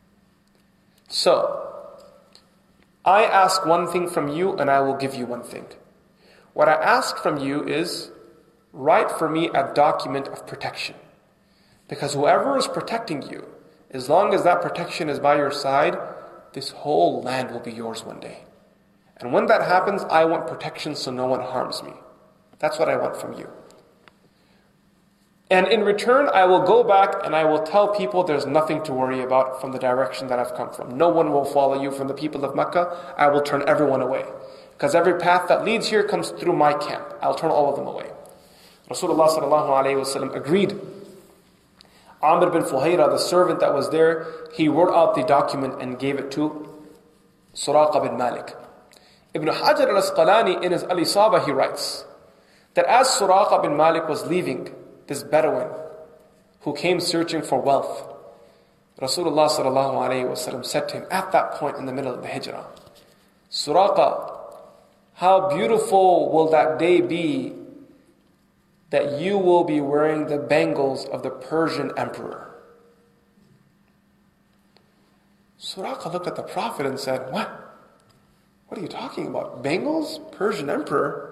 So, I ask one thing from you and I will give you one thing. What I ask from you is, write for me a document of protection. Because whoever is protecting you, as long as that protection is by your side, this whole land will be yours one day. And when that happens, I want protection so no one harms me. That's what I want from you. And in return, I will go back and I will tell people there's nothing to worry about from the direction that I've come from. No one will follow you from the people of Mecca. I will turn everyone away. Because every path that leads here comes through my camp. I'll turn all of them away. Rasulullah sallallahu alayhi wa sallam agreed. Amr bin Fuhayra, the servant that was there, he wrote out the document and gave it to Suraqa bin Malik. Ibn Hajar al-Asqalani in his Al-Isaba, he writes that as Suraqa bin Malik was leaving, this Bedouin who came searching for wealth, Rasulullah sallallahu alayhi wa sallam said to him at that point in the middle of the hijrah, Suraqa, how beautiful will that day be that you will be wearing the bangles of the Persian emperor. Suraqa looked at the Prophet and said, what? What are you talking about? Bangles? Persian emperor?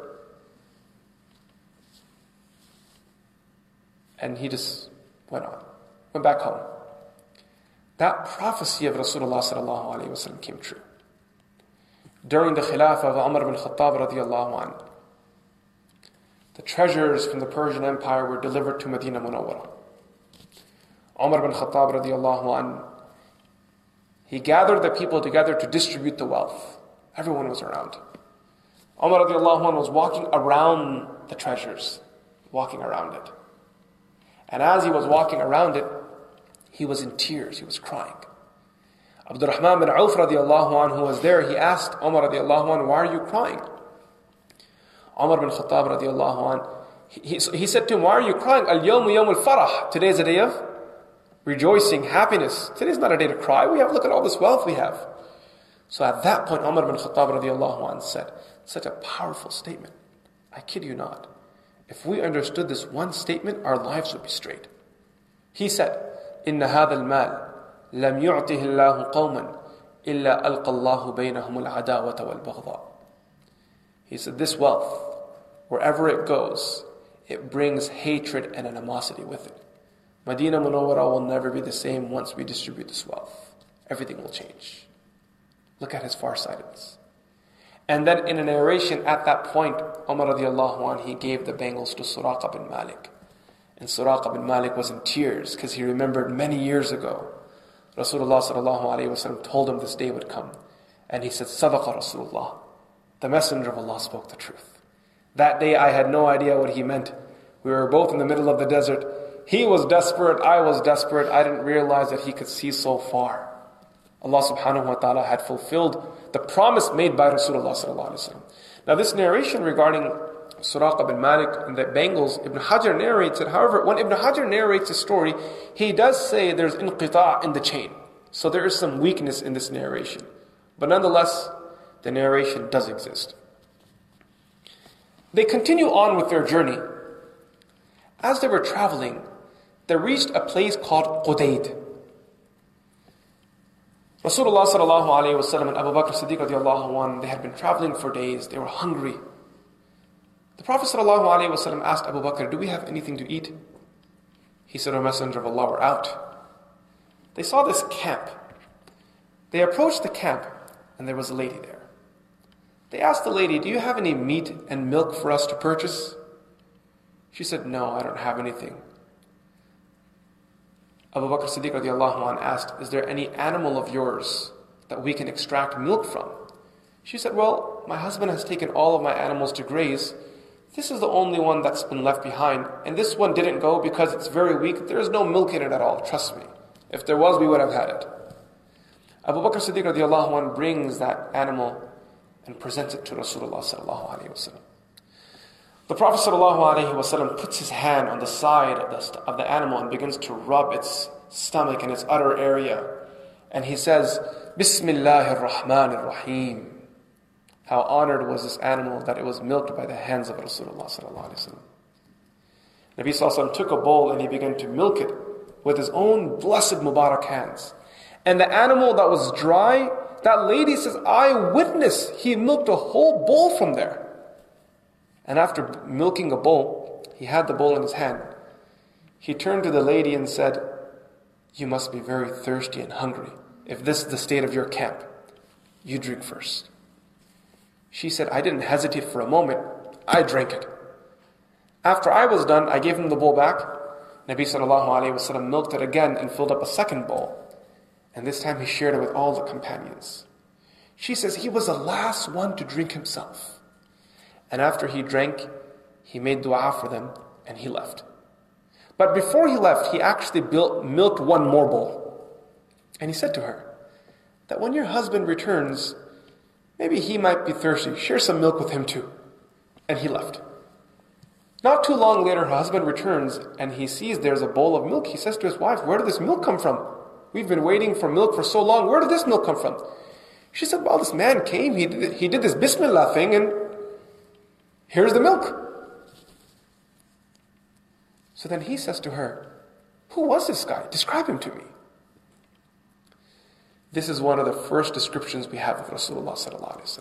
And he just went back home. That prophecy of Rasulullah sallallahu alayhi wa sallam came true. During the Khilafah of Umar bin Khattab radiallahu anhu, the treasures from the Persian Empire were delivered to Medina Munawwara. Umar bin Khattab radiallahu anhu, he gathered the people together to distribute the wealth. Everyone was around. Umar radiallahu anhu was walking around the treasures, walking around it. And as he was walking around it, he was in tears, he was crying. Abdurrahman bin Auf radiallahu anhu was there. He asked Umar radiallahu anhu, why are you crying? Umar bin Khattab radiallahu anhu, he said to him, why are you crying? Al-yawmu yawm al-farah. Today is a day of rejoicing, happiness. Today is not a day to cry. Look at all this wealth we have. So at that point, Umar bin Khattab radiallahu anhu said, such a powerful statement. I kid you not. If we understood this one statement, our lives would be straight. He said, إِنَّ هَذَا الْمَالِ لَمْ يُعْتِهِ اللَّهُ قَوْمًا إِلَّا أَلْقَى اللَّهُ بَيْنَهُمُ الْعَدَاوَةَ وَالْبَغْضَاءَ. He said, this wealth, wherever it goes, it brings hatred and animosity with it. Medina Munawwara will never be the same once we distribute this wealth. Everything will change. Look at his farsightedness. And then in a narration at that point, Umar radiallahu anhu, he gave the bangles to Suraqa bin Malik. And Suraqa bin Malik was in tears because he remembered many years ago, Rasulullah sallallahu alayhi wa sallam told him this day would come. And he said, Sadaqa Rasulullah. The Messenger of Allah spoke the truth. That day I had no idea what he meant. We were both in the middle of the desert. He was desperate, I was desperate. I didn't realize that he could see so far. Allah subhanahu wa ta'ala had fulfilled the promise made by Rasulullah sallallahu alayhi wa sallam. Now this narration regarding Suraqa bin Malik and the bangles, Ibn Hajar narrates it. However, when Ibn Hajar narrates the story, he does say there's inqita' in the chain. So there is some weakness in this narration. But nonetheless, the narration does exist. They continue on with their journey. As they were traveling, they reached a place called Qudayd. Rasulullah sallallahu alayhi wa sallam and Abu Bakr Siddiq radiallahu anhu, they had been traveling for days. They were hungry. The Prophet sallallahu alayhi wa sallam asked Abu Bakr, do we have anything to eat? He said, O Messenger of Allah, we're out. They saw this camp. They approached the camp and there was a lady there. They asked the lady, do you have any meat and milk for us to purchase? She said, no, I don't have anything. Abu Bakr Siddiq radiallahu anh asked, is there any animal of yours that we can extract milk from? She said, well, my husband has taken all of my animals to graze. This is the only one that's been left behind. And this one didn't go because it's very weak. There is no milk in it at all, trust me. If there was, we would have had it. Abu Bakr Siddiq radiallahu anh brings that animal and presents it to Rasulullah sallallahu alayhi wa sallam. The Prophet ﷺ puts his hand on the side of the animal and begins to rub its stomach and its udder area. And he says, Bismillahir Rahmanir Rahim. How honored was this animal that it was milked by the hands of Rasulullah ﷺ. Nabi ﷺ took a bowl and he began to milk it with his own blessed Mubarak hands. And the animal that was dry, that lady says, I witnessed he milked a whole bowl from there. And after milking a bowl, he had the bowl in his hand. He turned to the lady and said, you must be very thirsty and hungry. If this is the state of your camp, you drink first. She said, I didn't hesitate for a moment. I drank it. After I was done, I gave him the bowl back. Nabi sallallahu alayhi wa sallam milked it again and filled up a second bowl. And this time he shared it with all the companions. She says, he was the last one to drink himself. And after he drank, he made dua for them and he left. But before he left, he actually milked one more bowl. And he said to her, that when your husband returns, maybe he might be thirsty. Share some milk with him too. And he left. Not too long later, her husband returns and he sees there's a bowl of milk. He says to his wife, where did this milk come from? We've been waiting for milk for so long. Where did this milk come from? She said, well, this man came. He did this Bismillah thing and here's the milk. So then he says to her, who was this guy? Describe him to me. This is one of the first descriptions we have of Rasulullah sallallahu alaihi wasallam.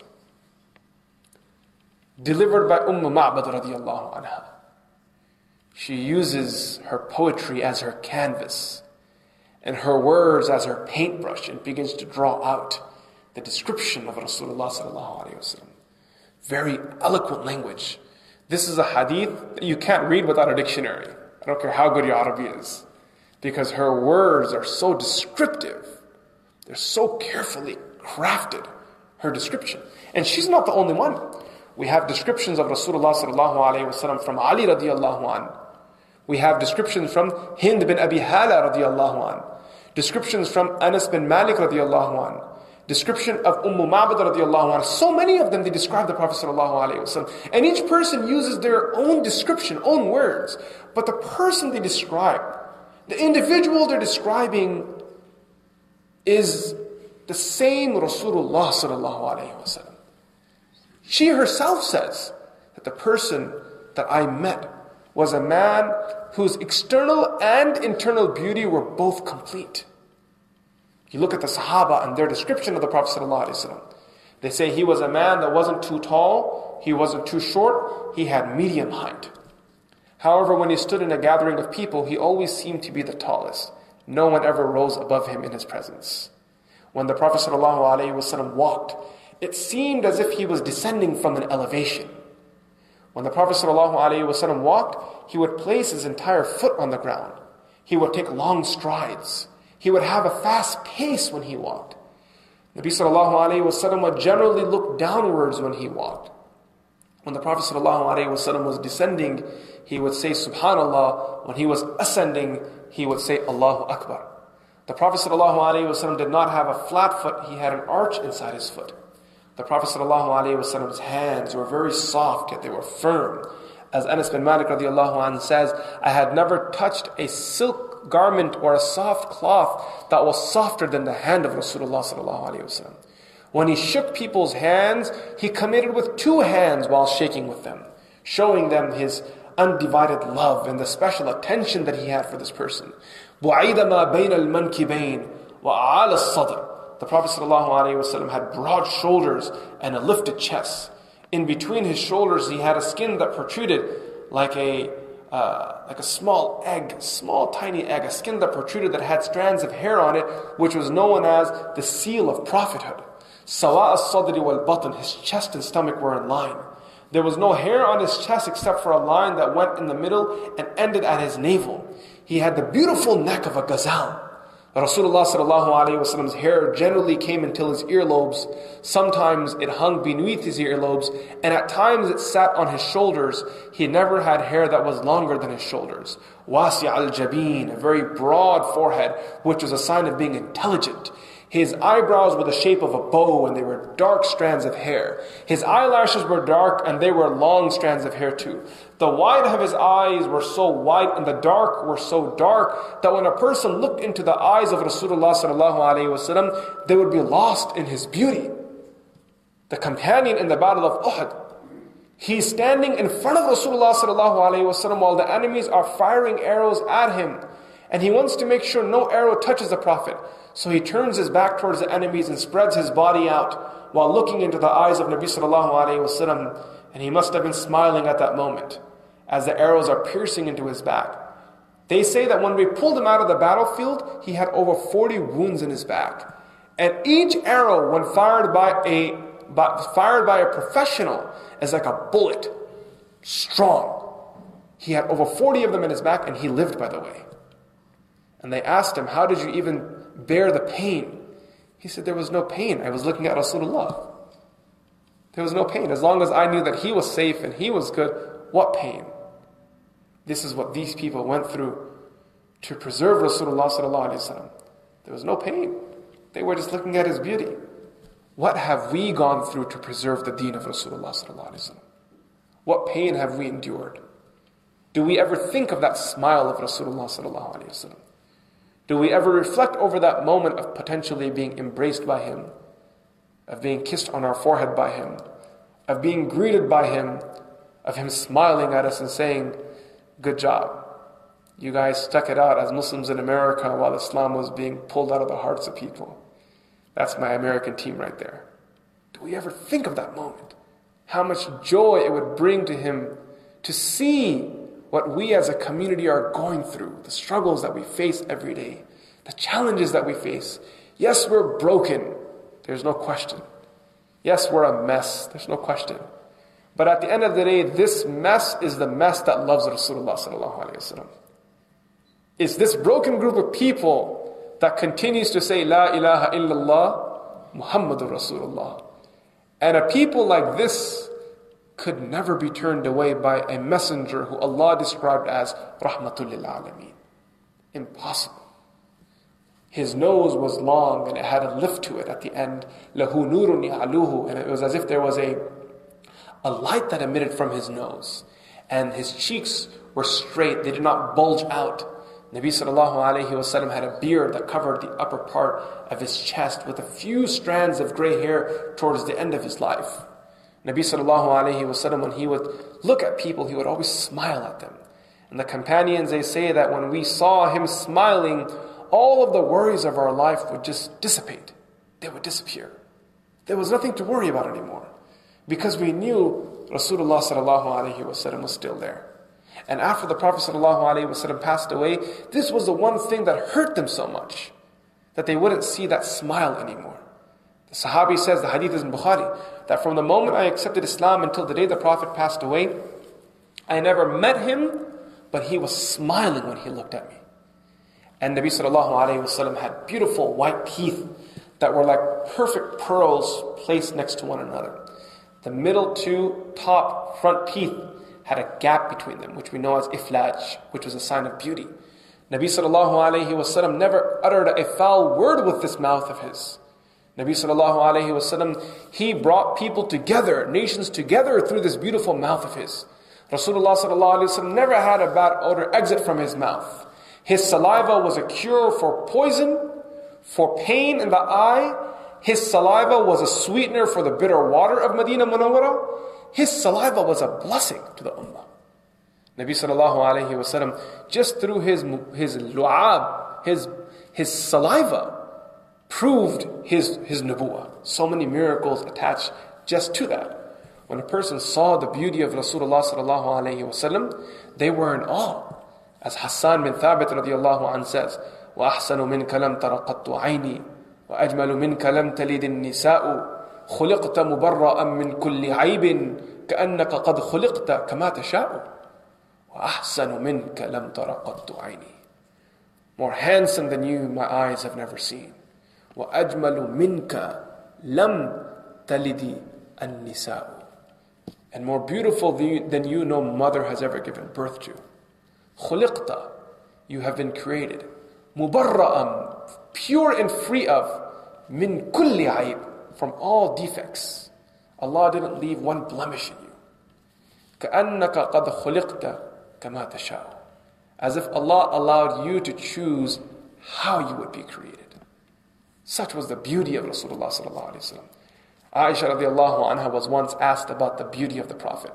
Delivered by Ma'bad radiallahu anha. She uses her poetry as her canvas and her words as her paintbrush and begins to draw out the description of Rasulullah sallallahu alaihi wasallam. Very eloquent language. This is a hadith that you can't read without a dictionary. I don't care how good your Arabic is. Because her words are so descriptive. They're so carefully crafted, her description. And she's not the only one. We have descriptions of Rasulullah sallallahu alayhi wasallam from Ali radiallahu an. We have descriptions from Hind bin Abi Hala radiallahu an. Descriptions from Anas bin Malik radiallahu an. Description of Ma'bad radiallahu anha. So many of them, they describe the Prophet sallallahu alaihi wasallam. And each person uses their own description, own words. But the person they describe, the individual they're describing is the same Rasulullah sallallahu alaihi wasallam. She herself says that the person that I met was a man whose external and internal beauty were both complete. You look at the Sahaba and their description of the Prophet ﷺ. They say he was a man that wasn't too tall, he wasn't too short, he had medium height. However, when he stood in a gathering of people, he always seemed to be the tallest. No one ever rose above him in his presence. When the Prophet ﷺ walked, it seemed as if he was descending from an elevation. When the Prophet ﷺ walked, he would place his entire foot on the ground. He would take long strides. He would have a fast pace when he walked. Nabi sallallahu alayhi wa sallam would generally look downwards when he walked. When the Prophet sallallahu alayhi wa sallam was descending, he would say Subhanallah. When he was ascending, he would say Allahu Akbar. The Prophet sallallahu alayhi wa sallam did not have a flat foot, he had an arch inside his foot. The Prophet sallallahu alayhi wa sallam's hands were very soft, yet they were firm. As Anas bin Malik radiallahu anhu says, I had never touched a silk garment or a soft cloth that was softer than the hand of Rasulullah sallallahu alaihi wasallam. When he shook people's hands, he committed with two hands while shaking with them, showing them his undivided love and the special attention that he had for this person. بُعِيدَ مَا بَيْنَ الْمَنْكِبَيْنِ وَأَعَالَ الصَّدْرِ. The Prophet sallallahu alaihi wasallam had broad shoulders and a lifted chest. In between his shoulders, he had a skin that protruded like a small egg, small tiny egg, a skin that protruded that had strands of hair on it, which was known as the seal of prophethood. Sawa as-sadri wal-batn, his chest and stomach were in line. There was no hair on his chest except for a line that went in the middle and ended at his navel. He had the beautiful neck of a gazelle. Rasulullah sallallahu alaihi wasallam's hair generally came until his earlobes. Sometimes it hung beneath his earlobes, and at times it sat on his shoulders. He never had hair that was longer than his shoulders. Wasi' al-jabeen, a very broad forehead, which was a sign of being intelligent. His eyebrows were the shape of a bow, and they were dark strands of hair. His eyelashes were dark, and they were long strands of hair too. The white of his eyes were so white, and the dark were so dark, that when a person looked into the eyes of Rasulullah sallallahu alaihi wasallam, they would be lost in his beauty. The companion in the battle of Uhud, he's standing in front of Rasulullah sallallahu alaihi wasallam while the enemies are firing arrows at him. And he wants to make sure no arrow touches the Prophet. So he turns his back towards the enemies and spreads his body out while looking into the eyes of Nabi sallallahu alaihi wasallam. And he must have been smiling at that moment as the arrows are piercing into his back. They say that when we pulled him out of the battlefield, he had over 40 wounds in his back. And each arrow, when fired by a professional, is like a bullet, strong. He had over 40 of them in his back, and he lived, by the way. And they asked him, how did you even bear the pain? He said, there was no pain. I was looking at Rasulullah. There was no pain. As long as I knew that he was safe and he was good, what pain? This is what these people went through to preserve Rasulullah sallallahu alaihi wasallam. There was no pain. They were just looking at his beauty. What have we gone through to preserve the deen of Rasulullah sallallahu alaihi wasallam? What pain have we endured? Do we ever think of that smile of Rasulullah sallallahu alaihi wasallam? Do we ever reflect over that moment of potentially being embraced by him, of being kissed on our forehead by him, of being greeted by him, of him smiling at us and saying, good job. You guys stuck it out as Muslims in America while Islam was being pulled out of the hearts of people. That's my American team right there. Do we ever think of that moment? How much joy it would bring to him to see what we as a community are going through, the struggles that we face every day, the challenges that we face. Yes, we're broken. There's no question. Yes, we're a mess. There's no question. But at the end of the day, this mess is the mess that loves Rasulullah sallallahu alaihi wasallam. It's this broken group of people that continues to say, La ilaha illallah, Muhammadur Rasulullah. And a people like this could never be turned away by a messenger who Allah described as Rahmatul lil Alameen. Impossible. His nose was long and it had a lift to it at the end. Lahu nurun ya'luhu. And it was as if there was a light that emitted from his nose. And his cheeks were straight. They did not bulge out. Nabi sallallahu alayhi wasallam had a beard that covered the upper part of his chest with a few strands of gray hair towards the end of his life. Nabi sallallahu alayhi wasallam, when he would look at people, he would always smile at them. And the companions, they say that when we saw him smiling, all of the worries of our life would just dissipate. They would disappear. There was nothing to worry about anymore. Because we knew Rasulullah sallallahu alayhi wasallam was still there. And after the Prophet sallallahu alayhi wasallam passed away, this was the one thing that hurt them so much, that they wouldn't see that smile anymore. The Sahabi says, the hadith is in Bukhari, that from the moment I accepted Islam until the day the Prophet passed away, I never met him, but he was smiling when he looked at me. And Nabi sallallahu alayhi wasallam had beautiful white teeth that were like perfect pearls placed next to one another. The middle two top front teeth had a gap between them, which we know as iflaj, which was a sign of beauty. Nabi sallallahu alayhi wasallam never uttered a foul word with this mouth of his. Nabi sallallahu alayhi wasallam, he brought people together, nations together through this beautiful mouth of his. Rasulullah sallallahu alayhi wasallam never had a bad odor exit from his mouth. His saliva was a cure for poison, for pain in the eye. His saliva was a sweetener for the bitter water of Medina Munawwara. His saliva was a blessing to the ummah. Nabi sallallahu alayhi wasallam, just through his lu'ab, his saliva, proved his nubuwah. So many miracles attached just to that. When a person saw the beauty of Rasulullah sallallahu alayhi wasallam, they were in awe. As Hassan bin Thabit radiyallahu anhu says, وَأَحْسَنُ مِنْكَ لَمْ تَرَقَتُّ عَيْنِي وَأَجْمَلُ مِنْكَ لَمْ تَلِدِ النِّسَاءُ خُلِقْتَ مُبَرَّأً مِنْ كُلِّ عَيْبٍ كأنك قد خلقت كما تشاء وأحسن منك لم تر قط عيني. More handsome than you, my eyes have never seen. وأجمل منك لم تلد النساء. And more beautiful than you, no mother has ever given birth to. خلقت, you have been created. مبرأ, pure and free of. من كل عيب, from all defects. Allah didn't leave one blemish in you. كأنك قد خلقت كما تشاء. As if Allah allowed you to choose how you would be created. Such was the beauty of Rasulullah sallallahu alaihi wasallam. Aisha radiallahu anha was once asked about the beauty of the Prophet.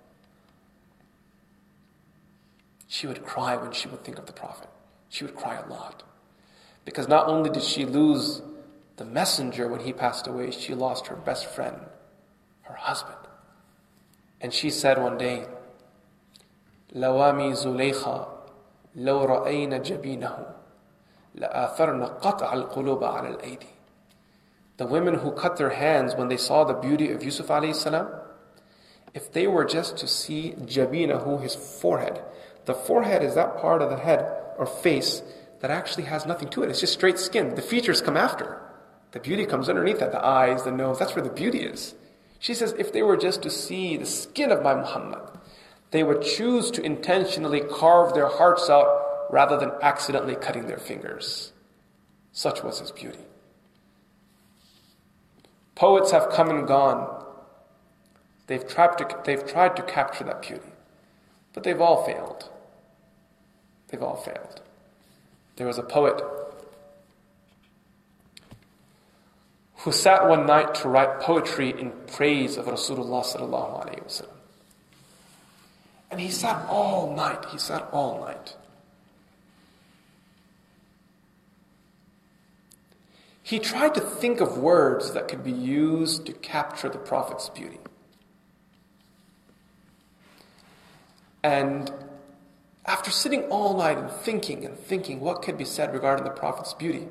She would cry when she would think of the Prophet. She would cry a lot. Because not only did she lose the messenger when he passed away, she lost her best friend, her husband. And she said one day, لوامي زليخة لو رأينا جبينه لآثرنا قطع القلوب على الأيدي. The women who cut their hands when they saw the beauty of Yusuf alayhi salam, if they were just to see jabinahu, his forehead. The forehead is that part of the head or face that actually has nothing to it. It's just straight skin. The features come after. The beauty comes underneath that, the eyes, the nose. That's where the beauty is. She says, if they were just to see the skin of my Muhammad, they would choose to intentionally carve their hearts out rather than accidentally cutting their fingers. Such was his beauty. Poets have come and gone. They've tried to capture that beauty. But they've all failed. They've all failed. There was a poet who sat one night to write poetry in praise of Rasulullah sallallahu alaihi wasallam. And he sat all night. He tried to think of words that could be used to capture the Prophet's beauty. And after sitting all night and thinking what could be said regarding the Prophet's beauty,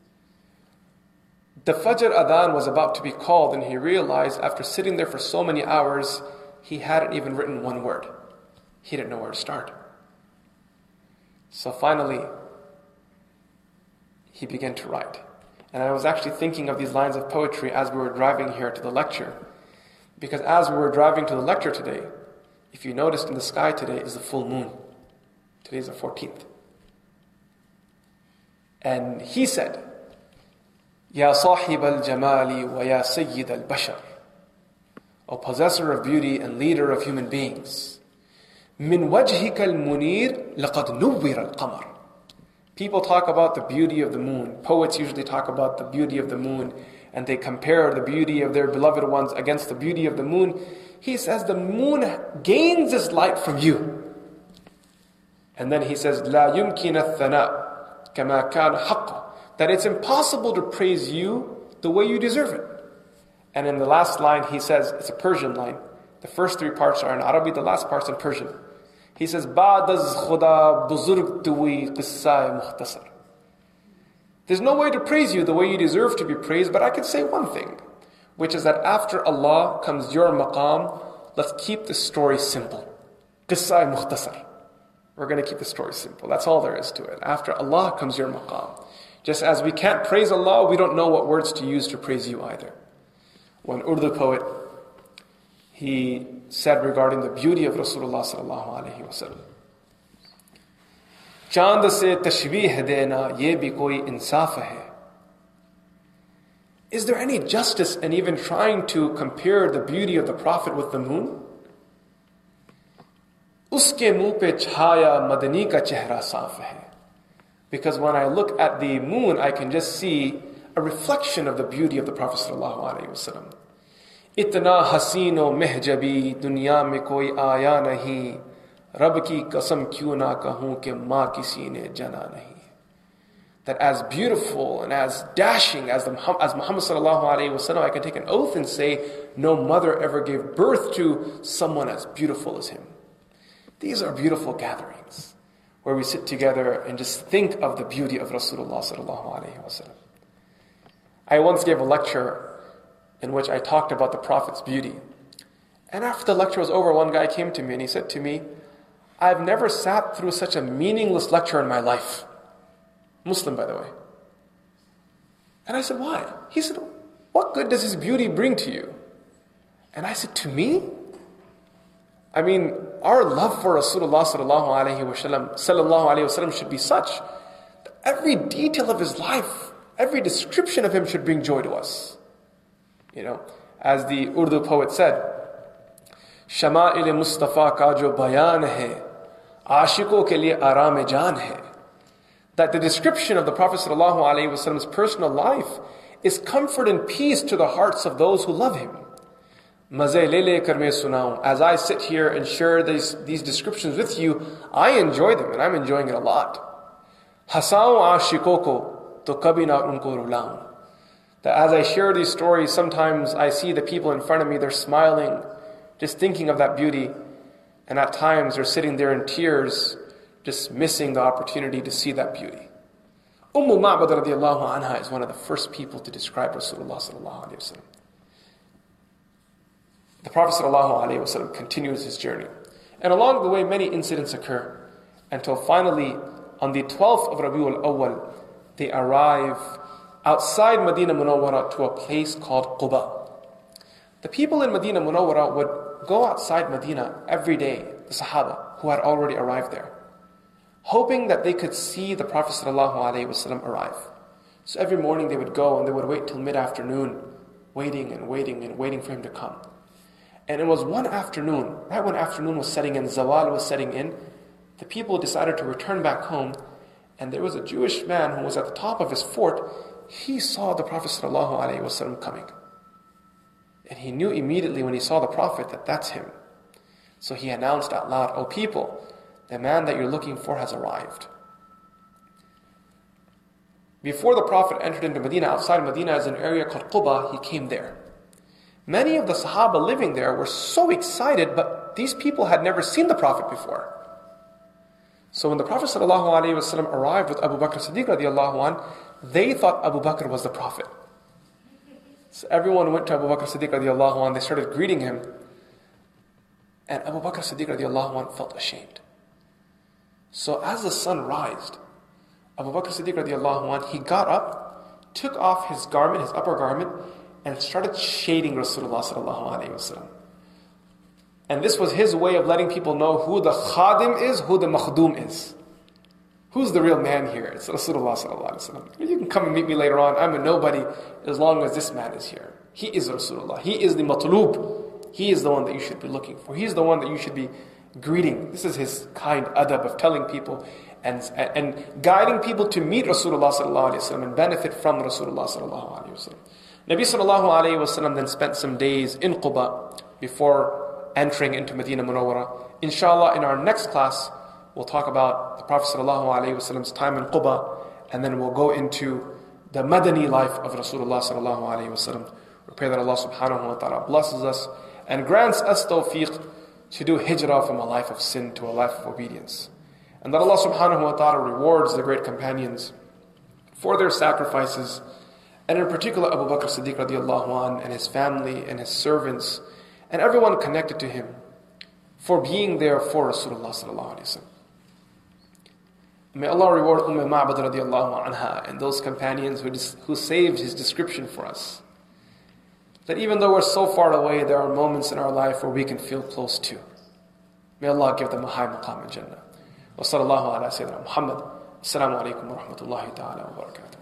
the Fajr Adhan was about to be called, and he realized after sitting there for so many hours, he hadn't even written one word. He didn't know where to start. So finally, he began to write. And I was actually thinking of these lines of poetry as we were driving here to the lecture. Because as we were driving to the lecture today, if you noticed in the sky today is the full moon. Today is the 14th. And he said, Ya sahib al-jamali wa ya sayyid al-bashar. O possessor of beauty and leader of human beings. Min wajhika al-munir laqad nuwwira al-qamar. People talk about the beauty of the moon. Poets usually talk about the beauty of the moon, and they compare the beauty of their beloved ones against the beauty of the moon. He says the moon gains its light from you. And then he says, لا يمكن الثناء كما كان حقا. That it's impossible to praise you the way you deserve it. And in the last line he says, it's a Persian line. The first three parts are in Arabic, the last part's in Persian. He says, بعد از خدا بزرگ توی قصه مختصر. There's no way to praise you the way you deserve to be praised, but I can say one thing, which is that after Allah comes your maqam, let's keep the story simple. قصه مختصر. We're going to keep the story simple. That's all there is to it. After Allah comes your maqam. Just as we can't praise Allah, we don't know what words to use to praise you either. One Urdu poet, he said regarding the beauty of Rasulullah sallallahu alaihi wasallam, Chand se tashbih dena ye bhi koi insaf hai. Is there any justice in even trying to compare the beauty of the Prophet with the moon? Uske muh pe chhaya madani ka chehra saaf hai. Because when I look at the moon, I can just see a reflection of the beauty of the Prophet sallallahu alaihi wasallam. Itna hasino mehjabi dunya mein koi aaya nahi. Rab ki qasam kyun na kahun ke maa kisi ne jana nahi. That as beautiful and as dashing as Muhammad sallallahu alaihi wasallam, I can take an oath and say, no mother ever gave birth to someone as beautiful as him. These are beautiful gatherings where we sit together and just think of the beauty of Rasulullah sallallahu alaihi wasallam. I once gave a lecture in which I talked about the Prophet's beauty. And after the lecture was over, one guy came to me and he said to me, I've never sat through such a meaningless lecture in my life. Muslim, by the way. And I said, why? He said, what good does his beauty bring to you? And I said, to me? I mean, our love for Rasulullah sallallahu alaihi wasallam should be such that every detail of his life, every description of him should bring joy to us. You know, as the Urdu poet said, Shama'il Mustafa ka jo bayan hai, aashiko ke liye aram jaan hai. That the description of the Prophet sallallahu alaihi wasallam's personal life is comfort and peace to the hearts of those who love him. Maze le kar main sunaun. As I sit here and share these descriptions with you, I enjoy them and I'm enjoying it a lot. Hasaun aashiko ko to kabhi na unko rulaun. That as I share these stories, sometimes I see the people in front of me, they're smiling, just thinking of that beauty. And at times they're sitting there in tears, just missing the opportunity to see that beauty. Ma'bad radiallahu anha is one of the first people to describe Rasulullah sallallahu alaihi wasallam. The Prophet sallallahu alaihi wasallam continues his journey. And along the way, many incidents occur until finally, on the 12th of Rabiul Awwal, they arrive outside Medina Munawwara to a place called Quba. The people in Medina Munawwara would go outside Medina every day, the Sahaba who had already arrived there, hoping that they could see the Prophet ﷺ arrive. So every morning they would go and they would wait till mid-afternoon, waiting for him to come. And it was one afternoon, right when afternoon was setting in, Zawal was setting in, the people decided to return back home, and there was a Jewish man who was at the top of his fort. He saw the Prophet ﷺ coming. And he knew immediately when he saw the Prophet that that's him. So he announced out loud, "O people, the man that you're looking for has arrived." Before the Prophet entered into Medina, outside Medina is an area called Quba, he came there. Many of the Sahaba living there were so excited, but these people had never seen the Prophet before. So when the Prophet ﷺ arrived with Abu Bakr Siddiq radiallahu anh, they thought Abu Bakr was the Prophet. So everyone went to Abu Bakr Siddiq radiallahu anh, they started greeting him. And Abu Bakr Siddiq radiallahu anh felt ashamed. So as the sun rised, Abu Bakr Siddiq radiallahu anh, he got up, took off his garment, his upper garment, and started shading Rasulullah sallallahu alaihi wasallam. And this was his way of letting people know who the khadim is, who the makhdum is. Who's the real man here? It's Rasulullah sallallahu alaihi wasallam. You can come and meet me later on. I'm a nobody as long as this man is here. He is Rasulullah. He is the matlub. He is the one that you should be looking for. He's the one that you should be greeting. This is his kind adab of telling people and guiding people to meet Rasulullah sallallahu alaihi wasallam and benefit from Rasulullah sallallahu alaihi wasallam. Nabi sallallahu alaihi wasallam then spent some days in Quba before entering into Medina Munawwara. Inshallah, in our next class, we'll talk about the Prophet ﷺ's time in Quba, and then we'll go into the Madani life of Rasulullah ﷺ. We pray that Allah subhanahu wa ta'ala blesses us and grants us tawfiq to do hijrah from a life of sin to a life of obedience. And that Allah subhanahu wa ta'ala rewards the great companions for their sacrifices, and in particular Abu Bakr Siddiq radiallahu anh and his family and his servants and everyone connected to him for being there for Rasulullah sallallahu alaihi wasallam. May Allah reward Ma'bad radiallahu anha and those companions who saved his description for us. That even though we're so far away, there are moments in our life where we can feel close to. May Allah give them a high maqam in Jannah. Wa sallallahu ala Sayyidina Muhammad. Assalamu alaikum wa rahmatullahi ta'ala wa barakatuh.